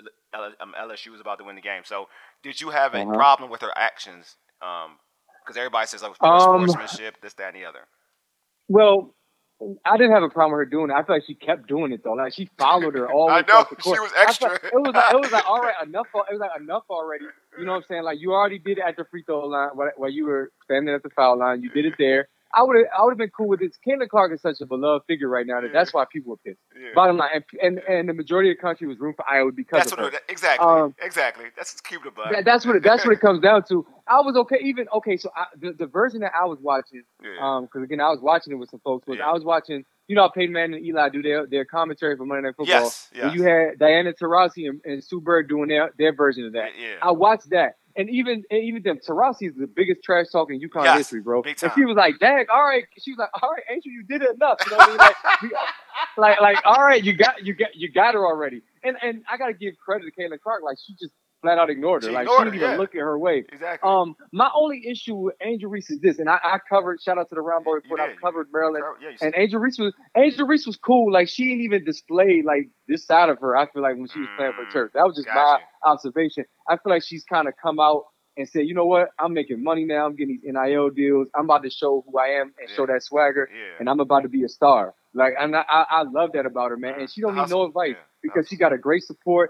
LSU was about to win the game. So did you have a problem with her actions? Because everybody says poor sportsmanship, this, that, and the other. Well, I didn't have a problem with her doing it. I feel like she kept doing it though. Like she followed her all the way across the court. She was extra. It was like all right, enough. It was like enough already. You know what I'm saying? Like you already did it at the free throw line while you were standing at the foul line. You did it there. I would have been cool with it. Caitlin Clark is such a beloved figure right now that's why people were pissed. Yeah. Bottom line, and the majority of the country was rooting for Iowa because of her. Exactly. That's just keep it buck. That's what it comes down to. I was okay. So the version that I was watching, because again I was watching it with some folks. I was watching. You know how Peyton Manning and Eli do their commentary for Monday Night Football. Yes. And you had Diana Taurasi and Sue Bird doing their version of that. Yeah. I watched that. And even them, Taurasi is the biggest trash talk in UConn history, bro. Big time. And she was like, "Dang, all right." She was like, "All right, Angel, you did it enough." You know what I mean? Like, all right, you got her already. And I gotta give credit to Caitlin Clark. Like, she just flat out ignored her. She didn't even look at her way. Exactly. My only issue with Angel Reese is this, and I covered. Shout out to the Round Boy Report. I covered Maryland, and Angel Reese was cool. Like she didn't even display like this side of her. I feel like when she was playing for Turk, that was just my observation. I feel like she's kind of come out and said, you know what, I'm making money now. I'm getting these NIL deals. I'm about to show who I am and show that swagger, and I'm about to be a star. Like, and I love that about her, man. And she don't need no advice because she got a great support.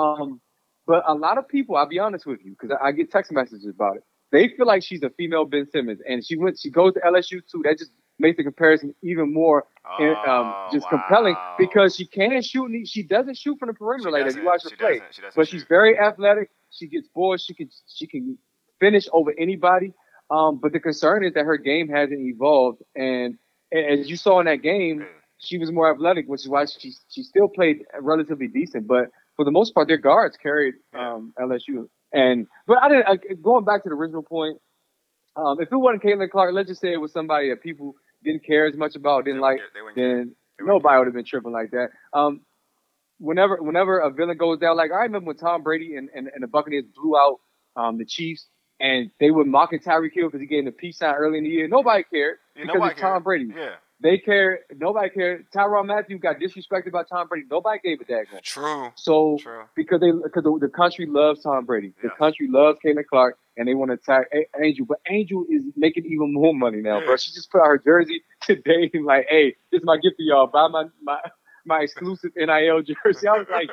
But a lot of people, I'll be honest with you, because I get text messages about it. They feel like she's a female Ben Simmons, and she goes to LSU too. That just makes the comparison even more compelling because she can shoot. She doesn't shoot from the perimeter like that. You watch her play, but she's very athletic. She gets boards. She can finish over anybody. But the concern is that her game hasn't evolved, and as you saw in that game, she was more athletic, which is why she still played relatively decent. But for the most part, their guards carried LSU. But I didn't. Going back to the original point, if it wasn't Caitlin Clark, let's just say it was somebody that people didn't care as much about, then nobody would have been tripping like that. Whenever a villain goes down, like I remember when Tom Brady and the Buccaneers blew out the Chiefs, and they were mocking Tyreek Hill because he gave him the peace sign early in the year. Nobody cared because it's Tom Brady. Yeah. They cared. Nobody cared. Tyrann Mathieu got disrespected by Tom Brady. Nobody gave a daggone. True. So because the country loves Tom Brady. The country loves Caitlin Clark, and they want to attack Angel. But Angel is making even more money now, bro. She just put out her jersey today. Like, hey, this is my gift to y'all. Buy my exclusive NIL jersey. I was like,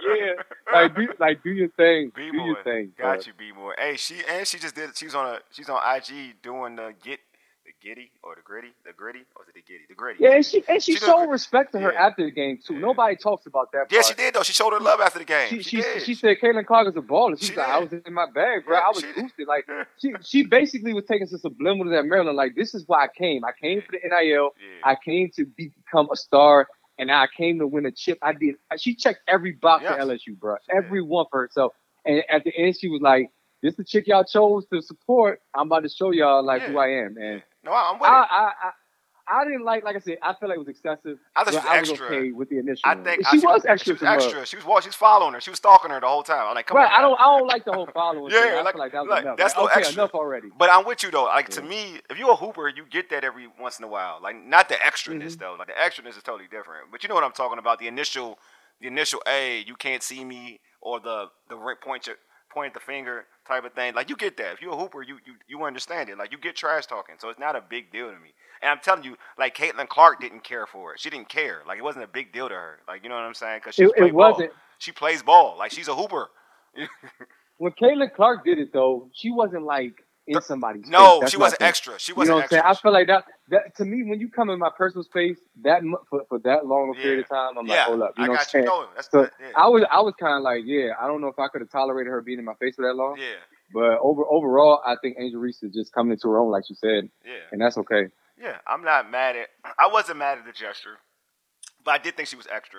yeah, do your thing. Do your thing. Got you, B-More. Hey, she just did. She's on IG doing the Gritty, or the Gritty, or is it the Giddy? The Gritty. Yeah, and she showed respect to her after the game too. Nobody talks about that. Yeah, she did though. She showed her love after the game. She said Caitlin Clark is a baller. She's like, I was in my bag, bro. I was boosted. Like she basically was taking some subliminals at Maryland. Like, this is why I came. I came for the NIL. I came to become a star, and I came to win a chip. I did. She checked every box at LSU, bro. Every one for herself. And at the end, she was like, "This the chick y'all chose to support. I'm about to show y'all who I am." And no, I'm with it. I didn't like I said, I feel like it was excessive. I thought she was extra. Okay with the initial. I think she was extra. She was following her. She was stalking her the whole time. I'm like, come on. I don't like the whole following. Yeah, I feel like that was enough. That's like, extra. Enough already. But I'm with you though. Like to me, if you're a hooper, you get that every once in a while. Like not the extraness though. Like the extraness is totally different. But you know what I'm talking about? The initial, hey, you can't see me, or the point the finger type of thing. Like, you get that. If you're a hooper, you understand it. Like, you get trash talking, so it's not a big deal to me. And I'm telling you, like, Caitlin Clark didn't care for it. She didn't care. Like, it wasn't a big deal to her. Like, you know what I'm saying? Because It wasn't. She plays ball. Like, she's a hooper. When Caitlin Clark did it, though, she wasn't like in somebody's face. No, That's she my wasn't thing. extra. She You wasn't know what I'm saying? extra. I feel like that to me, when you come in my personal space for that long a period of time, I'm like, hold up. You know what I'm saying? No, So I was kind of like, I don't know if I could have tolerated her being in my face for that long. Yeah. But overall, I think Angel Reese is just coming into her own, like you said. Yeah. And that's okay. Yeah, I'm not mad at. I wasn't mad at the gesture, but I did think she was extra.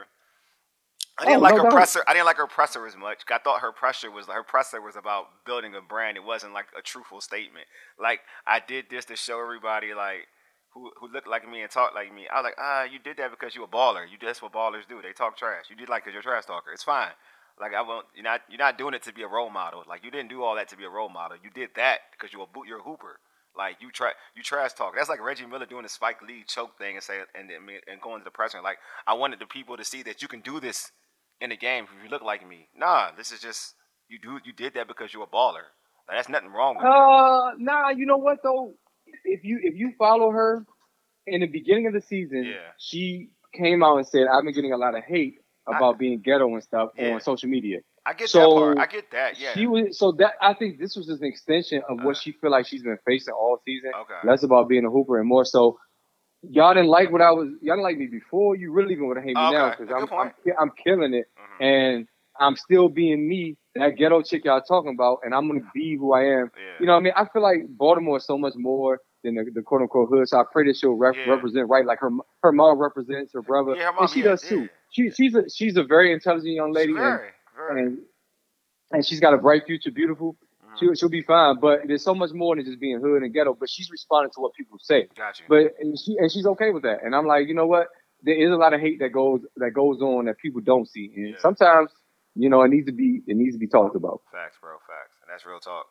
I didn't like her presser. I didn't like her presser as much. I thought her presser was about building a brand. It wasn't like a truthful statement. Like, I did this to show everybody like who looked like me and talked like me. I was like, you did that because you're a baller. That's what ballers do. They talk trash. You did like because you're a trash talker. It's fine. Like, I won't. You're not doing it to be a role model. Like, you didn't do all that to be a role model. You did that because you're a hooper. Like, you trash talk. That's like Reggie Miller doing the Spike Lee choke thing and going to the presser. Like, I wanted the people to see that you can do this in the game if you look like me. Nah, this is just you did that because you're a baller. Like, that's nothing wrong with that. Nah, you know what though? If you follow her in the beginning of the season, she came out and said, I've been getting a lot of hate about being ghetto and stuff on social media. I get that part. I get that, yeah. I think this was just an extension of what she feel like she's been facing all season. Okay. Less about being a hooper and more so y'all didn't like y'all didn't like me before. You really even would have hate me now because I'm killing it and I'm still being me, that ghetto chick y'all talking about, and I'm gonna be who I am. Yeah. You know what I mean? I feel like Baltimore is so much more than the quote unquote hood. So I pray that she'll represent right, like her mom represents her brother, and she does too. She's a very intelligent young lady, and she's got a bright future, beautiful. She'll be fine, but there's so much more than just being hood and ghetto. But she's responding to what people say. Gotcha. But she's okay with that, and I'm like, you know what? There is a lot of hate that goes on that people don't see, and sometimes, you know, it needs to be talked about. Facts, bro. Facts, and that's real talk.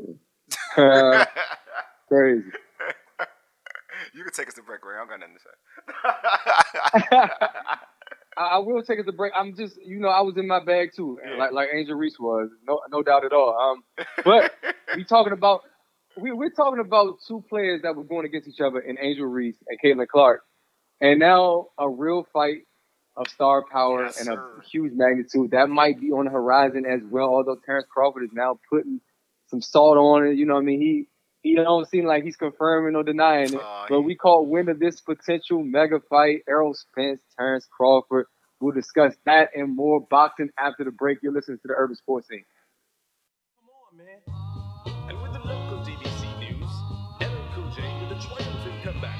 Crazy. You can take us to break, Ray. I don't got nothing to say. I will take us a break. I'm just, you know, I was in my bag too, like Angel Reese was, no doubt at all. But we're talking about two players that were going against each other in Angel Reese and Caitlin Clark, and now a real fight of star power and a huge magnitude that might be on the horizon as well. Although Terrence Crawford is now putting some salt on it, you know what I mean? He don't seem like he's confirming or denying it. But we caught wind of this potential mega fight. Errol Spence, Terrence Crawford. We'll discuss that and more boxing after the break. You're listening to the Urban Sports Scene. Come on, man. And with the local DBC news, LL Cool J with a triumphant comeback.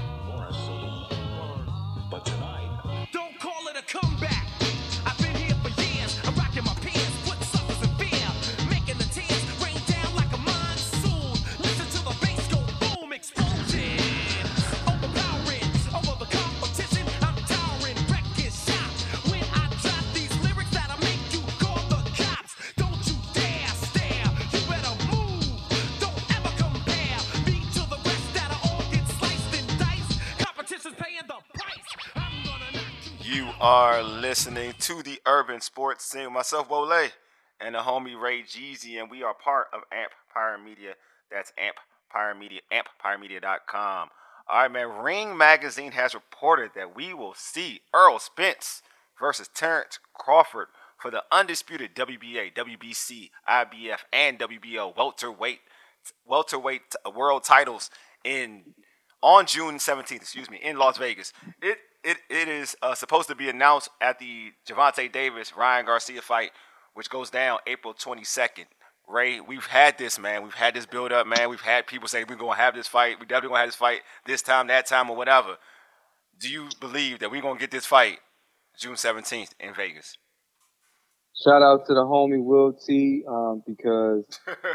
But tonight, don't call it a comeback. I've been here for years. I'm rocking my pants, putting suckers in fear, making the tears rain down like a monsoon. Listen to the bass go boom, explosion, overpowering over the competition. I'm towering, wrecking shop. When I drop these lyrics that'll make you call the cops. Don't you dare stare, you better move. Don't ever compare me to the rest that'll all get sliced and diced. Competition's paying the price. You are listening to the Urban Sports Scene with myself, Wole, and the homie Ray Jeezy, and we are part of Empire Media. That's Empire Media, EmpIreMedia.com. All right, man. Ring Magazine has reported that we will see Errol Spence versus Terrence Crawford for the undisputed WBA, WBC, IBF, and WBO welterweight world titles on June 17th, in Las Vegas. It is supposed to be announced at the Gervonta Davis-Ryan Garcia fight, which goes down April 22nd. Ray, we've had this, man. We've had this build up, man. We've had people say we're going to have this fight. We definitely going to have this fight this time, that time, or whatever. Do you believe that we're going to get this fight June 17th in Vegas? Shout out to the homie Will T, because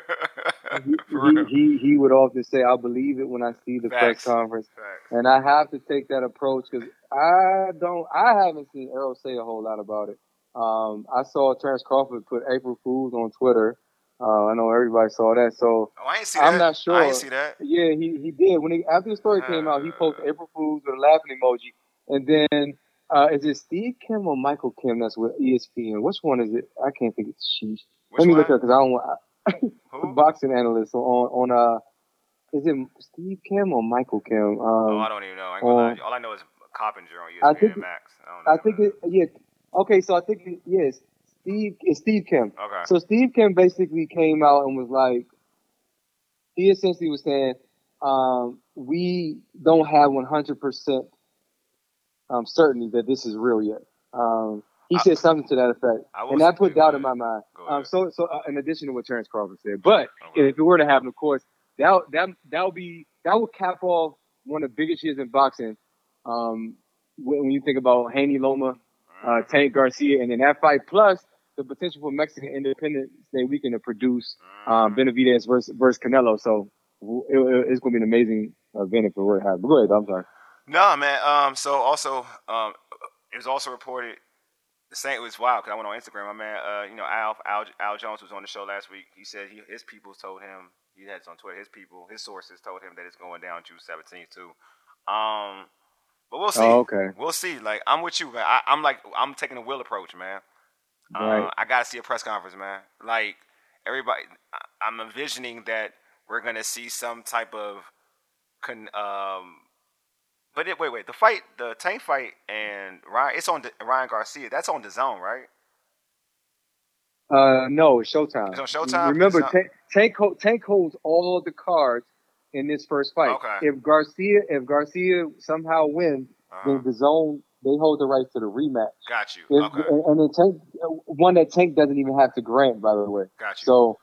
he would often say, "I believe it when I see the press conference," and I have to take that approach because I haven't seen Errol say a whole lot about it. I saw Terrence Crawford put April Fools on Twitter. I know everybody saw that, so I ain't see I'm not sure. I ain't see that. Yeah, he did. After the story came out, he posted April Fools with a laughing emoji, and then. Is it Steve Kim or Michael Kim that's with ESPN? Which one is it? I can't think. Which Let me look one? up because I don't want Who? boxing analyst on is it Steve Kim or Michael Kim? Oh, I don't even know. I ain't gonna lie to On you. All I know is Coppinger on I ESPN think and Max. I don't I know. think it yeah. Okay, so I think yes, it's Steve Kim. Okay. So Steve Kim basically came out and was like, he essentially was saying, we don't have 100% certainty that this is real yet. He I, said something to that effect, I will and say, that put go doubt in ahead. my mind. Go ahead. In addition to what Terrence Crawford said, but Okay. if it were to happen, of course, that would cap off one of the biggest years in boxing. When you think about Haney Loma, Tank Garcia, and then that fight plus the potential for Mexican Independence Day weekend to produce Benavidez versus Canelo. So it's going to be an amazing event if it were to happen. But go ahead, I'm sorry. No, man. So also, it was also reported the same. It was wild because I went on Instagram. My man, Al Jones was on the show last week. He said his people told him, he had it on Twitter. His sources told him that it's going down June 17th too. But we'll see. Oh, okay. We'll see. Like I'm with you, man. I'm taking a will approach, man. Right. I gotta see a press conference, man. Like everybody, I'm envisioning that we're gonna see some type of wait. The Tank fight and Ryan, it's on Ryan Garcia. That's on the zone, right? No, it's Showtime. It's on Showtime. Remember, Tank holds all the cards in this first fight. Okay. If Garcia somehow wins, then the zone they hold the rights to the rematch. Got you. If, Okay. and then one that Tank doesn't even have to grant, by the way. Got you. So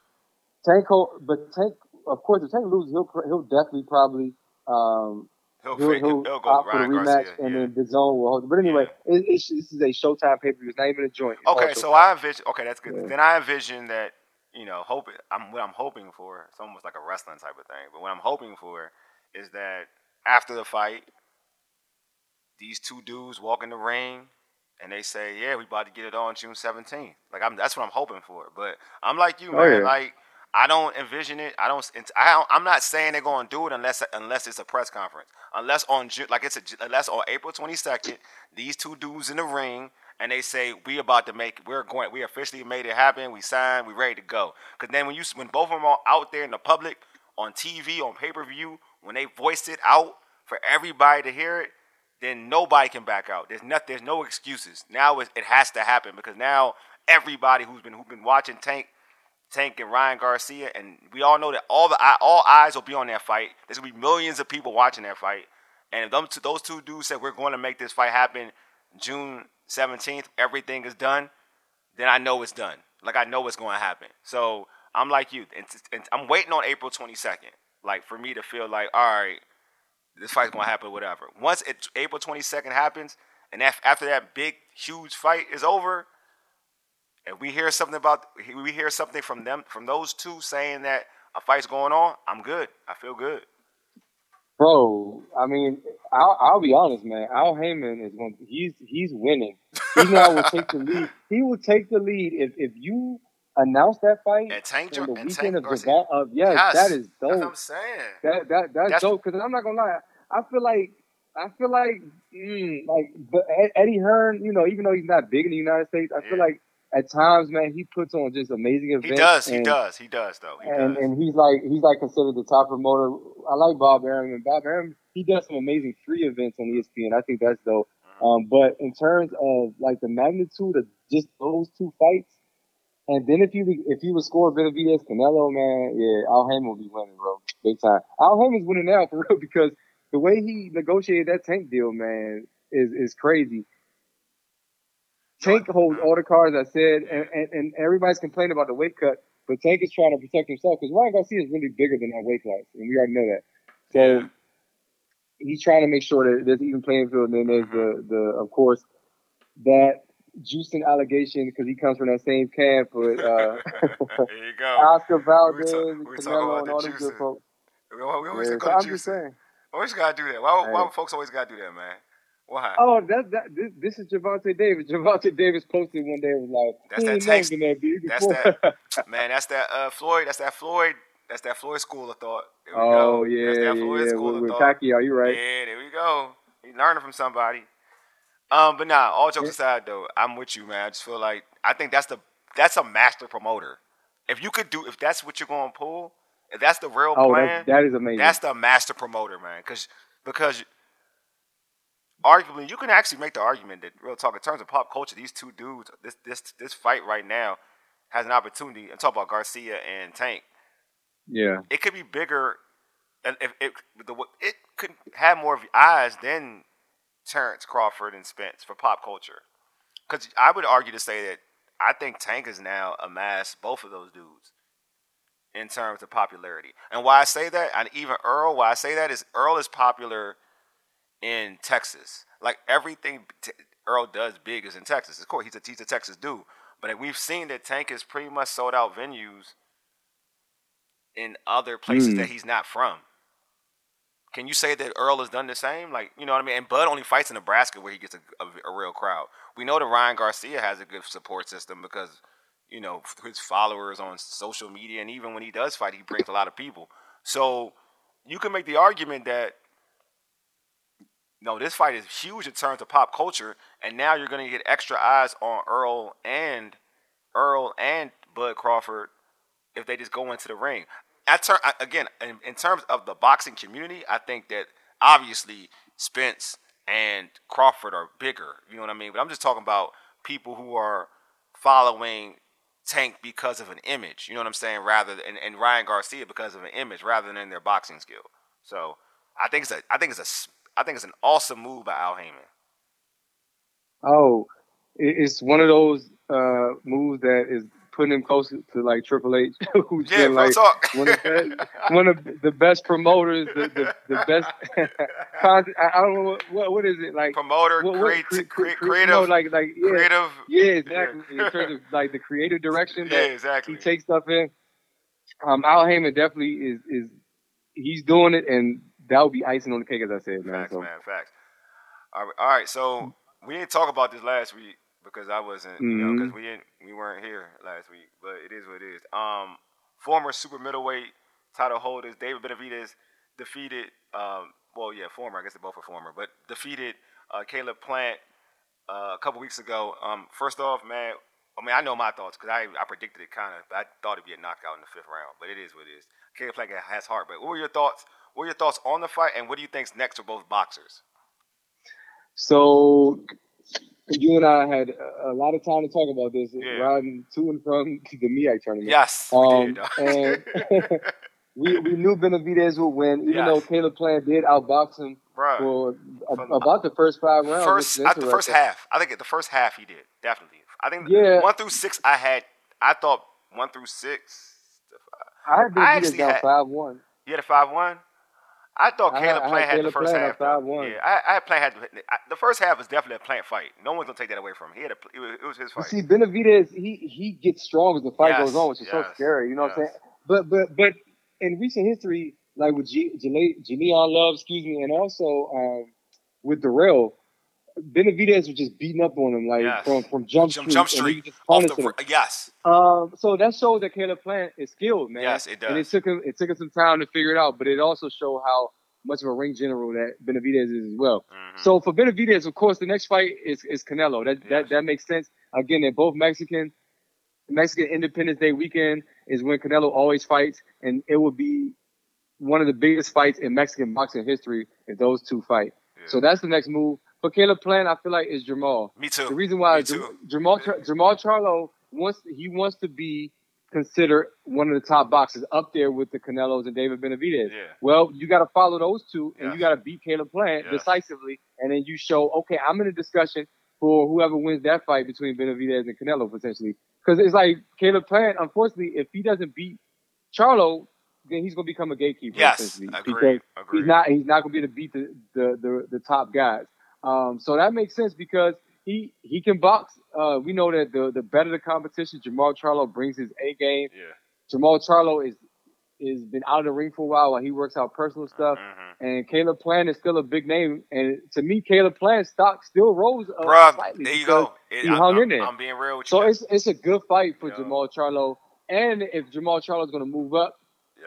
Tank, of course, if Tank loses, he'll definitely probably He'll go opt for the Ryan rematch, Garcia. and then the zone will hold it. But anyway, this is a Showtime pay per view. It's not even a joint. It's Okay, also so I envision. Okay, that's good. Yeah. Then I envision that what I'm hoping for. It's almost like a wrestling type of thing. But what I'm hoping for is that after the fight, these two dudes walk in the ring and they say, "Yeah, we about to get it on June 17th." Like that's what I'm hoping for. But I'm like you, man. yeah. Like I don't envision it. I'm not saying they're going to do it unless it's a press conference. Unless on April 22nd, these two dudes in the ring and they say we officially made it happen. We signed. We ready to go. Because then when both of them are out there in the public on TV on pay-per-view, when they voice it out for everybody to hear it, then nobody can back out. There's no excuses. Now it has to happen because now everybody who's been watching Tank and Ryan Garcia, and we all know that all eyes will be on that fight. There's gonna be millions of people watching that fight, and if those two dudes said we're going to make this fight happen June 17th, everything is done, then I know it's done. Like I know it's going to happen. So I'm like you, and I'm waiting on April 22nd, like for me to feel like all right, this fight's going to happen, whatever. Once April 22nd happens, and after that big huge fight is over. If we hear something from those two saying that a fight's going on, I'm good. I feel good. Bro, I mean, I'll be honest, man. Al Heyman he's winning. He now will take the lead. He will take the lead if you announce that fight And on the weekend of Garcia. Javon. Yes, that is dope. That's what I'm saying. That's dope. Because I'm not gonna lie, I feel like but Eddie Hearn, even though he's not big in the United States, I feel like at times, man, he puts on just amazing events. He does. And he's like considered the top promoter. I like Bob Arum, and Bob Arum, he does some amazing free events on ESPN. I think that's dope. But in terms of like the magnitude of just those two fights, and then if you would score Benavidez Canelo, man, yeah, Al Heyman will be winning, bro, big time. Al Heyman's winning now for real because the way he negotiated that Tank deal, man, is crazy. Tank holds all the cards, I said, and everybody's complaining about the weight cut, but Tank is trying to protect himself because Ryan Garcia is really bigger than that weight class, and we already know that. So he's trying to make sure that there's even playing field, and then there's the of course that juicing allegation because he comes from that same camp with there you go. Oscar Valdez, and we Canelo, and all these good folks. We always Yeah, go so to I'm juicing. just saying. Always gotta do that. Why folks always gotta do that, man? Why? Oh, this is Gervonta Davis. Gervonta Davis posted one day and was like, That's that Floyd. That's that Floyd school of thought. There we go. Yeah, that's that Floyd school with of thought. Pacquiao, you right. Yeah, there we go. He's learning from somebody. But nah, all jokes aside though, I'm with you, man. I just feel like I think that's a master promoter. if that's what you're going to pull, if that's the real Oh, plan, that is amazing. that's the master promoter, man. Because arguably, you can actually make the argument that, real talk, in terms of pop culture, these two dudes, this fight right now has an opportunity. I'm talking about Garcia and Tank. Yeah. It could be bigger, and if it could have more eyes than Terrence Crawford and Spence for pop culture. Because I would argue to say that I think Tank has now amassed both of those dudes in terms of popularity. And why I say that, and even Earl, why I say that is Earl is popular in Texas. Like everything Earl does big is in Texas. Of course, he's a Texas dude. But we've seen that Tank has pretty much sold out venues in other places that he's not from. Can you say that Earl has done the same? Like, you know what I mean? And Bud only fights in Nebraska where he gets a real crowd. We know that Ryan Garcia has a good support system because, you know, his followers on social media, and even when he does fight, he brings a lot of people. So you can make the argument that, no, this fight is huge in terms of pop culture, and now you're going to get extra eyes on Earl and Bud Crawford if they just go into the ring. Again, in terms of the boxing community, I think that obviously Spence and Crawford are bigger. You know what I mean? But I'm just talking about people who are following Tank because of an image. You know what I'm saying? And Ryan Garcia because of an image rather than their boxing skill. So I think it's an awesome move by Al Heyman. Oh, it's one of those moves that is putting him closer to like Triple H, who's been like one of the best promoters, the best. I don't know what is it like. Promoter, creative, creative. Yeah, exactly. In terms of like the creative direction that he takes stuff in. Al Heyman definitely is he's doing it, and that would be icing on the cake, as I said, man. Facts. All right. So we didn't talk about this last week because I wasn't, you know, because we weren't here last week. But it is what it is. Former super middleweight title holders David Benavidez defeated. Former. I guess they both are former, but defeated Caleb Plant a couple weeks ago. First off, man. I mean, I know my thoughts because I predicted it kind of. I thought it'd be a knockout in the 5th round, but it is what it is. Caleb Plant has heart. But what were your thoughts? What are your thoughts on the fight, and what do you think's next for both boxers? So, you and I had a lot of time to talk about this, riding to and from the MEAC tournament. Yes, we did. And we knew Benavidez would win, even though Caleb Plant did outbox him for about the first 5 rounds. The first half. I think the first half he did, definitely. I think 1 through 6 I thought 1 through 6. I had Benavidez down 5-1. You had a 5-1? I thought Caleb Plant had the first half. 5-1. Yeah, I had Plant had the first half was definitely a Plant fight. No one's gonna take that away from him. It was his fight. See, Benavidez, he gets strong as the fight goes on, which is so scary. You know what I'm saying? But in recent history, like with Julian Love, and also with Darrell, Benavidez was just beating up on him from Jump Street. Yes. So that shows that Caleb Plant is skilled, man. Yes, it does. And it took him some time to figure it out, but it also showed how much of a ring general that Benavidez is as well. Mm-hmm. So for Benavidez, of course, the next fight is Canelo. That makes sense. Again, they're both Mexican. Mexican Independence Day weekend is when Canelo always fights, and it will be one of the biggest fights in Mexican boxing history if those two fight. Yeah. So that's the next move. For Caleb Plant, I feel like is Jamal. Me too. The reason why Jamal Charlo wants to be considered one of the top boxers up there with the Canelos and David Benavidez. Yeah. Well, you got to follow those two, and you got to beat Caleb Plant decisively, and then you show, okay, I'm in a discussion for whoever wins that fight between Benavidez and Canelo potentially. Because it's like Caleb Plant, unfortunately, if he doesn't beat Charlo, then he's going to become a gatekeeper. Yes, agreed. He's not going to be able to beat the top guys. So that makes sense because he can box. We know that the better the competition, Jamal Charlo brings his A game. Yeah. Jamal Charlo is been out of the ring for a while he works out personal stuff. Mm-hmm. And Caleb Plant is still a big name. And to me, Caleb Plant's stock still rose slightly. There you go. He hung in there. I'm being real with you. So it's a good fight for Jamal Charlo. And if Jamal Charlo is going to move up,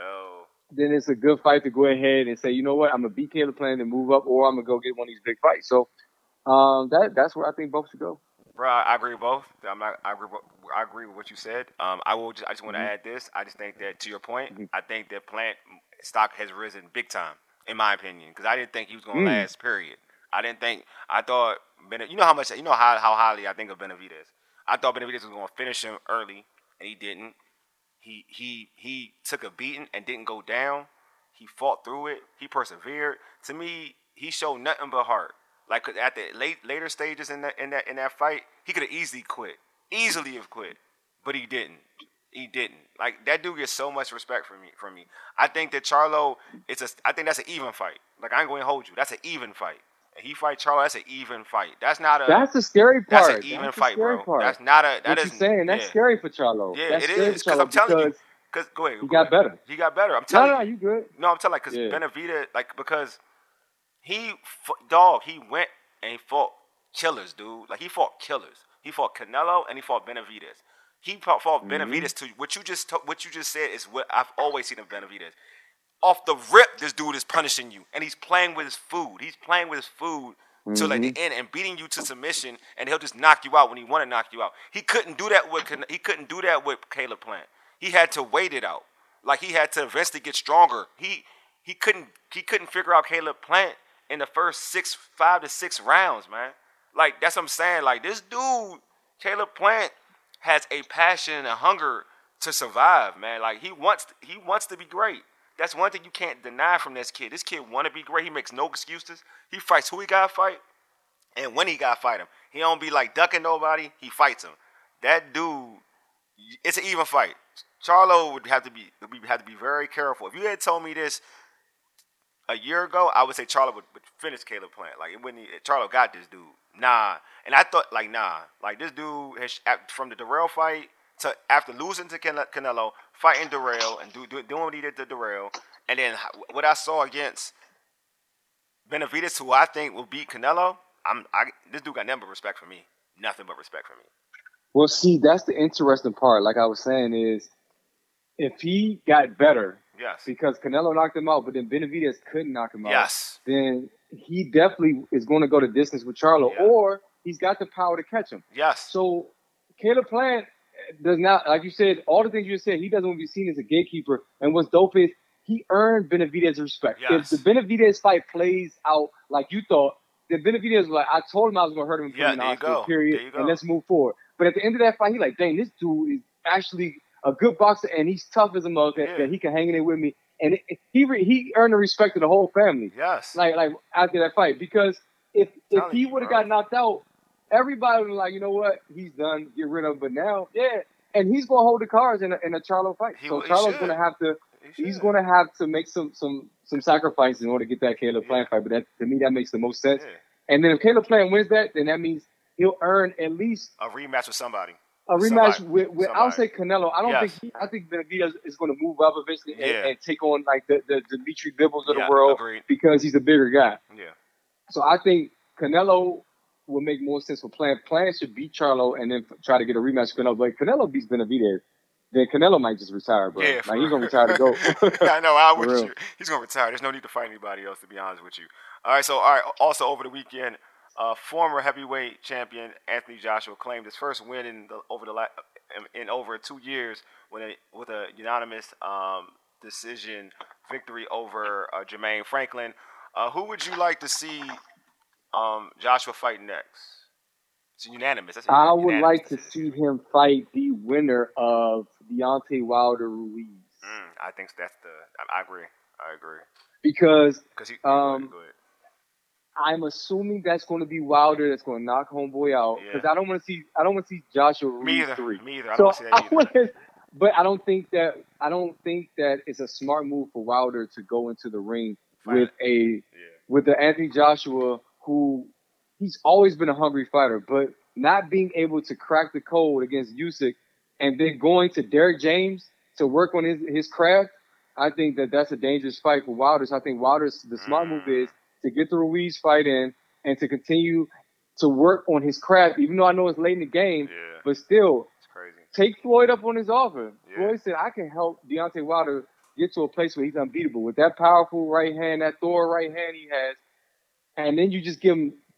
then it's a good fight to go ahead and say, you know what, I'm going to beat Caleb Plant and move up, or I'm going to go get one of these big fights. So that's where I think both should go. Bro, I agree with both. I agree with what you said. I just want to add this. I just think that to your point, I think that Plant stock has risen big time, in my opinion, because I didn't think he was going to last. Period. I didn't think. I thought. You know how much. You know how highly I think of Benavidez. I thought Benavidez was going to finish him early, and he didn't. He took a beating and didn't go down. He fought through it. He persevered. To me, he showed nothing but heart. Like, 'cause at the later stages in that fight, he could have easily have quit, but he didn't. He didn't. Like, that dude gets so much respect from me. I think that Charlo, I think that's an even fight. Like, I ain't going to hold you. That's an even fight. And he fight Charlo, that's an even fight. That's the scary part. That's an even fight, bro. Part. That's not a. That what is you're saying. That's scary for Charlo. Yeah, that's it scary is. For Because I'm telling you. Because go ahead. He got better. He got better. I'm telling you. No, you good. No, I'm telling you, because Benavidez, like, because he went and he fought killers, dude. Like, he fought killers. He fought Canelo and he fought Benavidez. He fought Benavidez to what you just said is what I've always seen of Benavidez. Off the rip, this dude is punishing you, and he's playing with his food. He's playing with his food till like the end and beating you to submission, and he'll just knock you out when he want to knock you out. He couldn't do that with Caleb Plant. He had to wait it out. Like, he had to eventually get stronger. He couldn't figure out Caleb Plant in the first 5 to 6 rounds, man. Like, that's what I'm saying. Like, this dude, Caleb Plant, has a passion and a hunger to survive, man. Like, he wants to be great. That's one thing you can't deny from this kid. This kid want to be great. He makes no excuses. He fights who he got to fight, and when he got to fight him. He don't be like ducking nobody. He fights him. That dude, it's an even fight. Charlo would have to be very careful. If you had told me this a year ago, I would say Charlo would finish Caleb Plant. Like, it wouldn't. Charlo got this dude. Nah, and I thought like like this dude has, from the Darrell fight to after losing to Canelo, fighting Darrell and doing what he did to Darrell, and then what I saw against Benavidez, who I think will beat Canelo. This dude got nothing but respect for me. Nothing but respect for me. Well, see, that's the interesting part. Like I was saying, is if he got better, yes, because Canelo knocked him out, but then Benavidez couldn't knock him out, yes, then he definitely is going to go the distance with Charlo, or he's got the power to catch him. Yes. So Caleb Plant does not, like you said, all the things you said, he doesn't want to be seen as a gatekeeper. And what's dope is he earned Benavidez's respect. Yes. If the Benavidez fight plays out like you thought, then Benavidez was like, I told him I was going to hurt him in the hospital, period, and let's move forward. But at the end of that fight, he like, dang, this dude is actually a good boxer, and he's tough as a mug, that he can hang in there with me. And he earned the respect of the whole family. Yes. Like after that fight, because if he would have got knocked out, everybody was like, you know what, he's done, get rid of him. But now, and he's gonna hold the cards in a Charlo fight. So Charlo's gonna have to. He's gonna have to make some sacrifices in order to get that Caleb Plant fight. But to me, that makes the most sense. Yeah. And then if Caleb Plant wins that, then that means he'll earn at least a rematch with somebody. A rematch with I'll say Canelo. I don't think I think Benavidez is going to move up eventually and take on like the Dimitri Bivol of the world because he's a bigger guy. Yeah. So I think Canelo will make more sense for Plant. Plant should beat Charlo and then try to get a rematch with Canelo. But Canelo beats Benavidez, then Canelo might just retire, bro. Yeah, like he's gonna retire to go. I know. I'm with you. He's gonna retire. There's no need to fight anybody else, to be honest with you. All right. Also over the weekend, former heavyweight champion Anthony Joshua claimed his first win in over 2 years with a unanimous decision victory over Jermaine Franklin. Who would you like to see Joshua fight next? It's unanimous. I would like to see him fight the winner of Deontay Wilder Ruiz. I think I agree. Because go ahead. I'm assuming that's going to be Wilder that's going to knock homeboy out because I don't want to see Joshua Ruiz 3. Me either. I don't want to see that either. But I don't think that it's a smart move for Wilder to go into the ring with the Anthony Joshua who he's always been a hungry fighter, but not being able to crack the code against Usyk and then going to Derek James to work on his craft. I think that's a dangerous fight for Wilder. So I think the smart move is to get the Ruiz fight in and to continue to work on his craft, even though I know it's late in the game, but still take Floyd up on his offer. Yeah. Floyd said, I can help Deontay Wilder get to a place where he's unbeatable with that powerful right hand, that Thor right hand he has. And then you just give him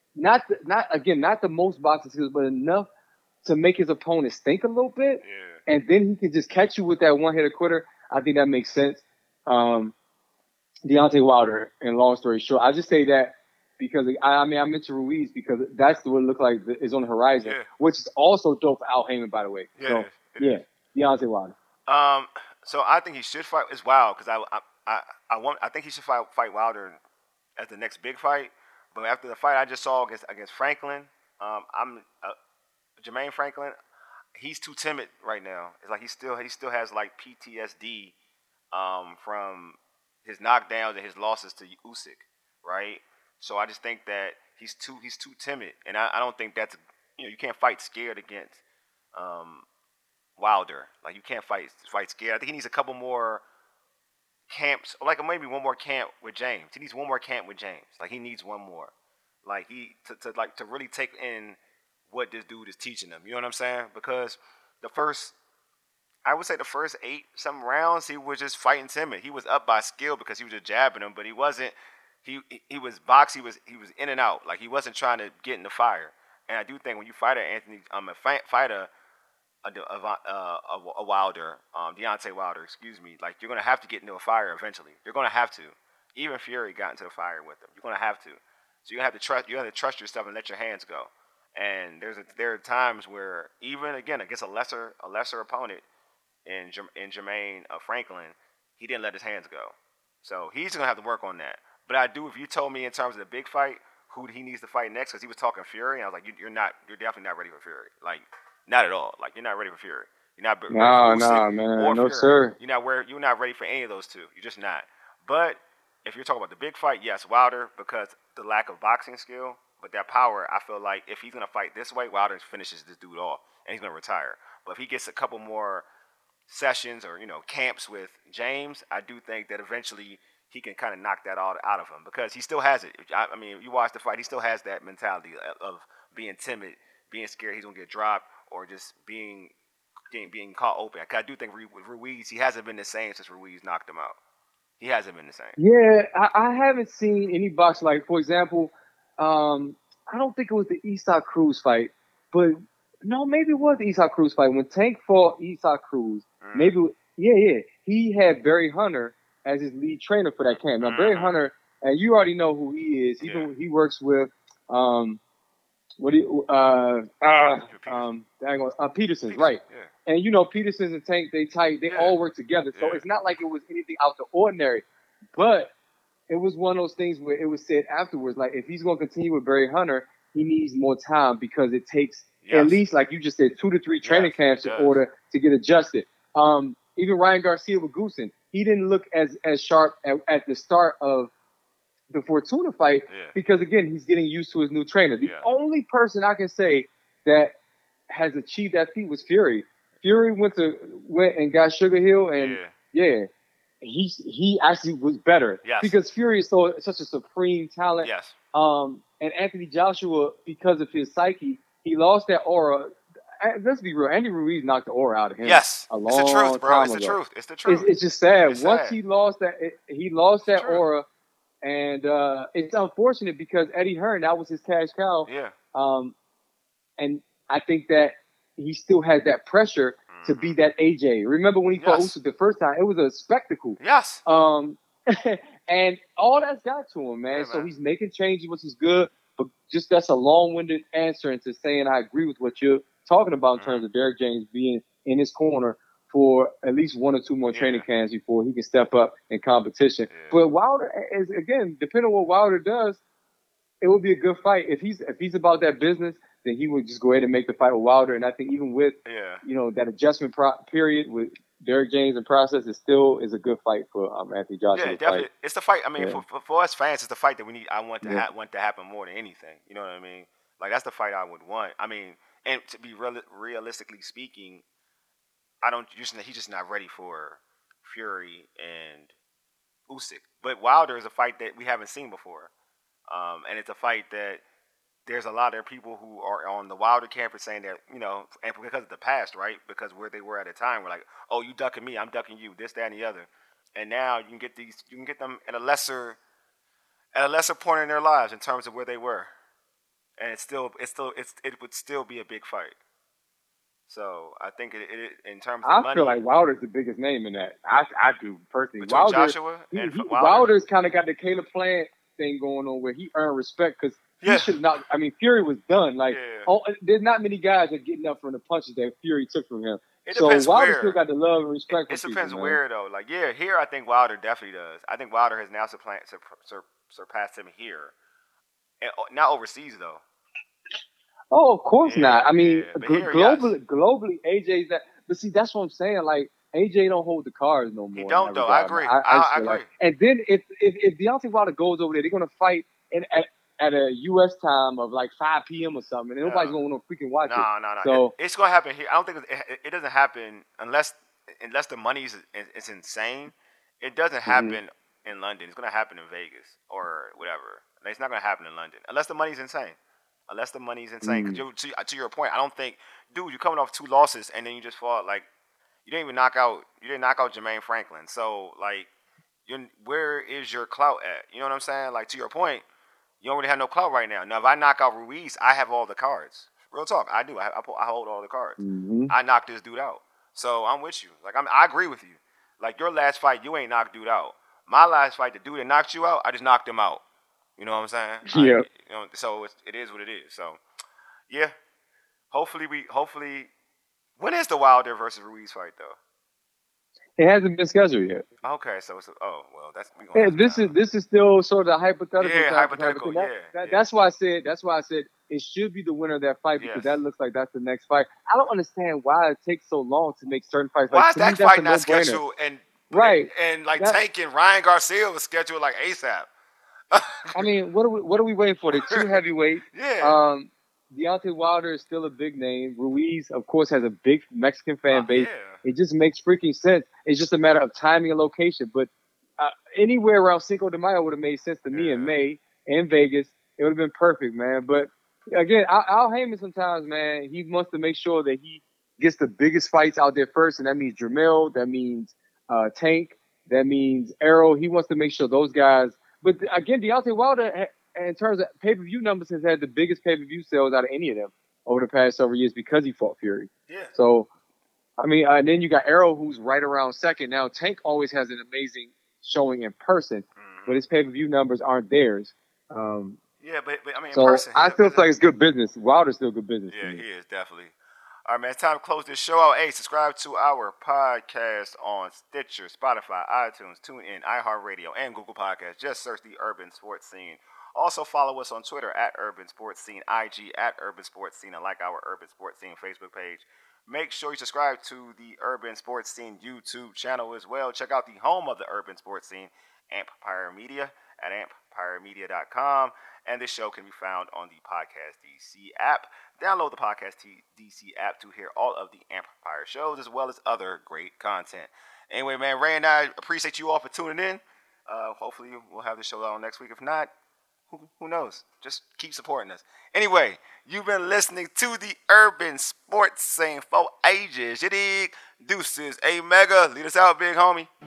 not the most boxing skills, but enough to make his opponents think a little bit, and then he can just catch you with that one-hitter quitter. I think that makes sense. Deontay Wilder, and long story short, I just say that because I mentioned Ruiz because that's what it looked like is on the horizon, which is also dope for Al Heyman, by the way. Yeah, so, Deontay Wilder. So I think he should fight. It's wild because I think he should fight Wilder as the next big fight. But after the fight I just saw against Franklin, Jermaine Franklin, he's too timid right now. It's like he still has like PTSD from his knockdowns and his losses to Usyk, right? So I just think that he's too timid, and I don't think that's you can't fight scared against Wilder. Like you can't fight scared. I think he needs a couple more camps, like maybe one more camp with James. He needs one more camp with James. Like he needs one more. Like to really take in what this dude is teaching him. You know what I'm saying? Because I would say the first 8-something rounds, he was just fighting timid. He was up by skill because he was just jabbing him, but he wasn't. He was box. He was in and out. Like he wasn't trying to get in the fire. And I do think when you fight a Wilder, Deontay Wilder, excuse me, like you're gonna have to get into a fire eventually. You're gonna have to. Even Fury got into the fire with him. You're gonna have to. So you have to trust. You have to trust yourself and let your hands go. And there are times where even again against a lesser opponent in Jermaine Franklin, he didn't let his hands go. So he's gonna have to work on that. But I do. If you told me in terms of the big fight, who he needs to fight next, because he was talking Fury, and I was like, you're definitely not ready for Fury. Like, not at all. Like, you're not ready for Fury. You're not ready for Usyk man, no Fury. sir. You're not ready for any of those two. You're just not. But if you're talking about the big fight, yes, Wilder, because the lack of boxing skill, but that power, I feel like if he's gonna fight this way, Wilder finishes this dude off, and he's gonna retire. But if he gets a couple more sessions or camps with James, I do think that eventually he can kind of knock that all out of him because he still has it. I mean, you watch the fight, he still has that mentality of being timid, being scared he's gonna get dropped, or just being caught open. I do think with Ruiz, he hasn't been the same since Ruiz knocked him out. He hasn't been the same. Yeah, I haven't seen any boxer like, for example, I don't think it was the Isaac Cruz fight, but no, maybe it was the Isaac Cruz fight when Tank fought Isaac Cruz. Maybe, he had Barry Hunter as his lead trainer for that camp. Now Barry Hunter, and you already know who he is. He works with Peterson's, right? Yeah. And Peterson's and Tank, they tight. They all work together. So it's not like it was anything out the ordinary. But it was one of those things where it was said afterwards, like if he's going to continue with Barry Hunter, he needs more time because it takes at least, like you just said, 2 to 3 training camps in order to get adjusted. Even Ryan Garcia with Goosen, he didn't look as sharp at the start of the Fortuna fight because, again, he's getting used to his new trainer. The only person I can say that has achieved that feat was Fury. Fury went and got Sugar Hill, and he actually was better because Fury is such a supreme talent. Yes. And Anthony Joshua, because of his psyche, he lost that aura. Let's be real. Andy Ruiz knocked the aura out of him. Yes, a long it's the truth, bro. It's time the ago. truth. It's the truth. It's just sad. It's Once sad. he lost that aura, and it's unfortunate because Eddie Hearn, that was his cash cow. Yeah. And I think that he still has that pressure to be that AJ. Remember when he fought Usyk the first time? It was a spectacle. Yes. And all that's got to him, man. Yeah, so he's making changes, which is good. But just that's a long-winded answer into saying I agree with what you're talking about in terms of Derrick James being in his corner for at least 1 or 2 more training camps before he can step up in competition. Yeah. But Wilder is, again, depending on what Wilder does, it would be a good fight. If he's about that business, then he would just go ahead and make the fight with Wilder. And I think even with that adjustment period with Derrick James and process, is a good fight for Anthony Joshua. Yeah, definitely. It's the fight. I mean, for us fans, it's the fight that we need. I want to want to happen more than anything. You know what I mean? Like that's the fight I would want. I mean, and to be realistically speaking, he's just not ready for Fury and Usyk. But Wilder is a fight that we haven't seen before, and it's a fight that there's a lot of people who are on the Wilder camp saying that, and because of the past, right? Because where they were at the time, we're like, oh, you ducking me, I'm ducking you, this, that, and the other. And now you can get them at a lesser point in their lives in terms of where they were. and it would still be a big fight. So I think it in terms of I money feel like Wilder's the biggest name in that. I do personally. between Wilder, Joshua and Wilder. Wilder's kind of got the Caleb Plant thing going on where he earned respect because Yeah. he should not. I mean, Fury was done. Like, Yeah. there's not many guys that getting up from the punches that Fury took from him. It So depends Wilder where. still got the love and respect. It for depends people, where though. Like here I think Wilder definitely does. I think Wilder has now surpassed him here, and not overseas though. Oh, of course Yeah, not. I mean, yeah. But here, yes. globally, AJ's that. But see, that's what I'm saying. Like, AJ don't hold the cards no more. He in don't that though. I regard. agree. I I feel like- agree. And then if Deontay Wilder goes over there, they're gonna fight at a U.S. time of like 5 p.m. or something, and nobody's gonna want to freaking watch it. No. So It's gonna happen here. I don't think it doesn't happen unless the money is insane. It doesn't happen in London. It's gonna happen in Vegas or whatever. It's not gonna happen in London unless the money's insane. Unless the money's insane. Because to your point, I don't think, dude, you're coming off 2 losses and then you just fought like you didn't knock out Jermaine Franklin. So like, where is your clout at? You know what I'm saying? Like to your point, you don't really have no clout right now. Now if I knock out Ruiz, I have all the cards. Real talk, I do. I hold all the cards. I knocked this dude out. So I'm with you. Like I agree with you. Like your last fight, you ain't knocked dude out. My last fight, the dude that knocked you out, I just knocked him out. You know what I'm saying? Yeah. So it is what it is. So yeah. Hopefully when is the Wilder versus Ruiz fight though? it hasn't been scheduled yet. Okay, so it's that's we Yeah, gonna have this is still sort of hypothetical. Yeah, type of hypothetical, thing. That's why I said it should be the winner of that fight because Yes. that looks like that's the next fight. I don't understand why it takes so long to make certain fights. Why Like, is to me, that that's fight a not no-brainer. scheduled Right. and like That- Tank and Ryan Garcia was scheduled like ASAP. I mean, what are we waiting for? The 2 heavyweights. Yeah. Deontay Wilder is still a big name. Ruiz, of course, has a big Mexican fan base. Yeah. It just makes freaking sense. It's just a matter of timing and location. But anywhere around Cinco de Mayo would have made sense to me in May in Vegas. It would have been perfect, man. But again, Al Heyman sometimes, man, he wants to make sure that he gets the biggest fights out there first, and that means Jermell, that means Tank, that means Arrow. He wants to make sure those guys. But again, Deontay Wilder, in terms of pay-per-view numbers, has had the biggest pay-per-view sales out of any of them over the past several years because he fought Fury. Yeah. So, I mean, and then you got Arrow, who's right around second. Now, Tank always has an amazing showing in person, but his pay-per-view numbers aren't theirs. Yeah, but I mean, in So person, I still feel like it's good business. Wilder's still good business. Yeah, to me. he is definitely. All right, man. It's time to close this show out. Hey, subscribe to our podcast on Stitcher, Spotify, iTunes, TuneIn, iHeartRadio, and Google Podcasts. Just search the Urban Sports Scene. Also follow us on Twitter at Urban Sports Scene, IG at Urban Sports Scene, and like our Urban Sports Scene Facebook page. Make sure you subscribe to the Urban Sports Scene YouTube channel as well. Check out the home of the Urban Sports Scene, Empire Media, at empiremedia.com. And this show can be found on the Podcast DC app. Download the Podcast DC app to hear all of the Empire shows as well as other great content. Anyway, man, Ray and I appreciate you all for tuning in. Hopefully we'll have the show out next week. If not, who knows? Just keep supporting us. Anyway, you've been listening to the Urban Sports Scene for ages. You dig? Deuces. Hey, Mega, lead us out, big homie.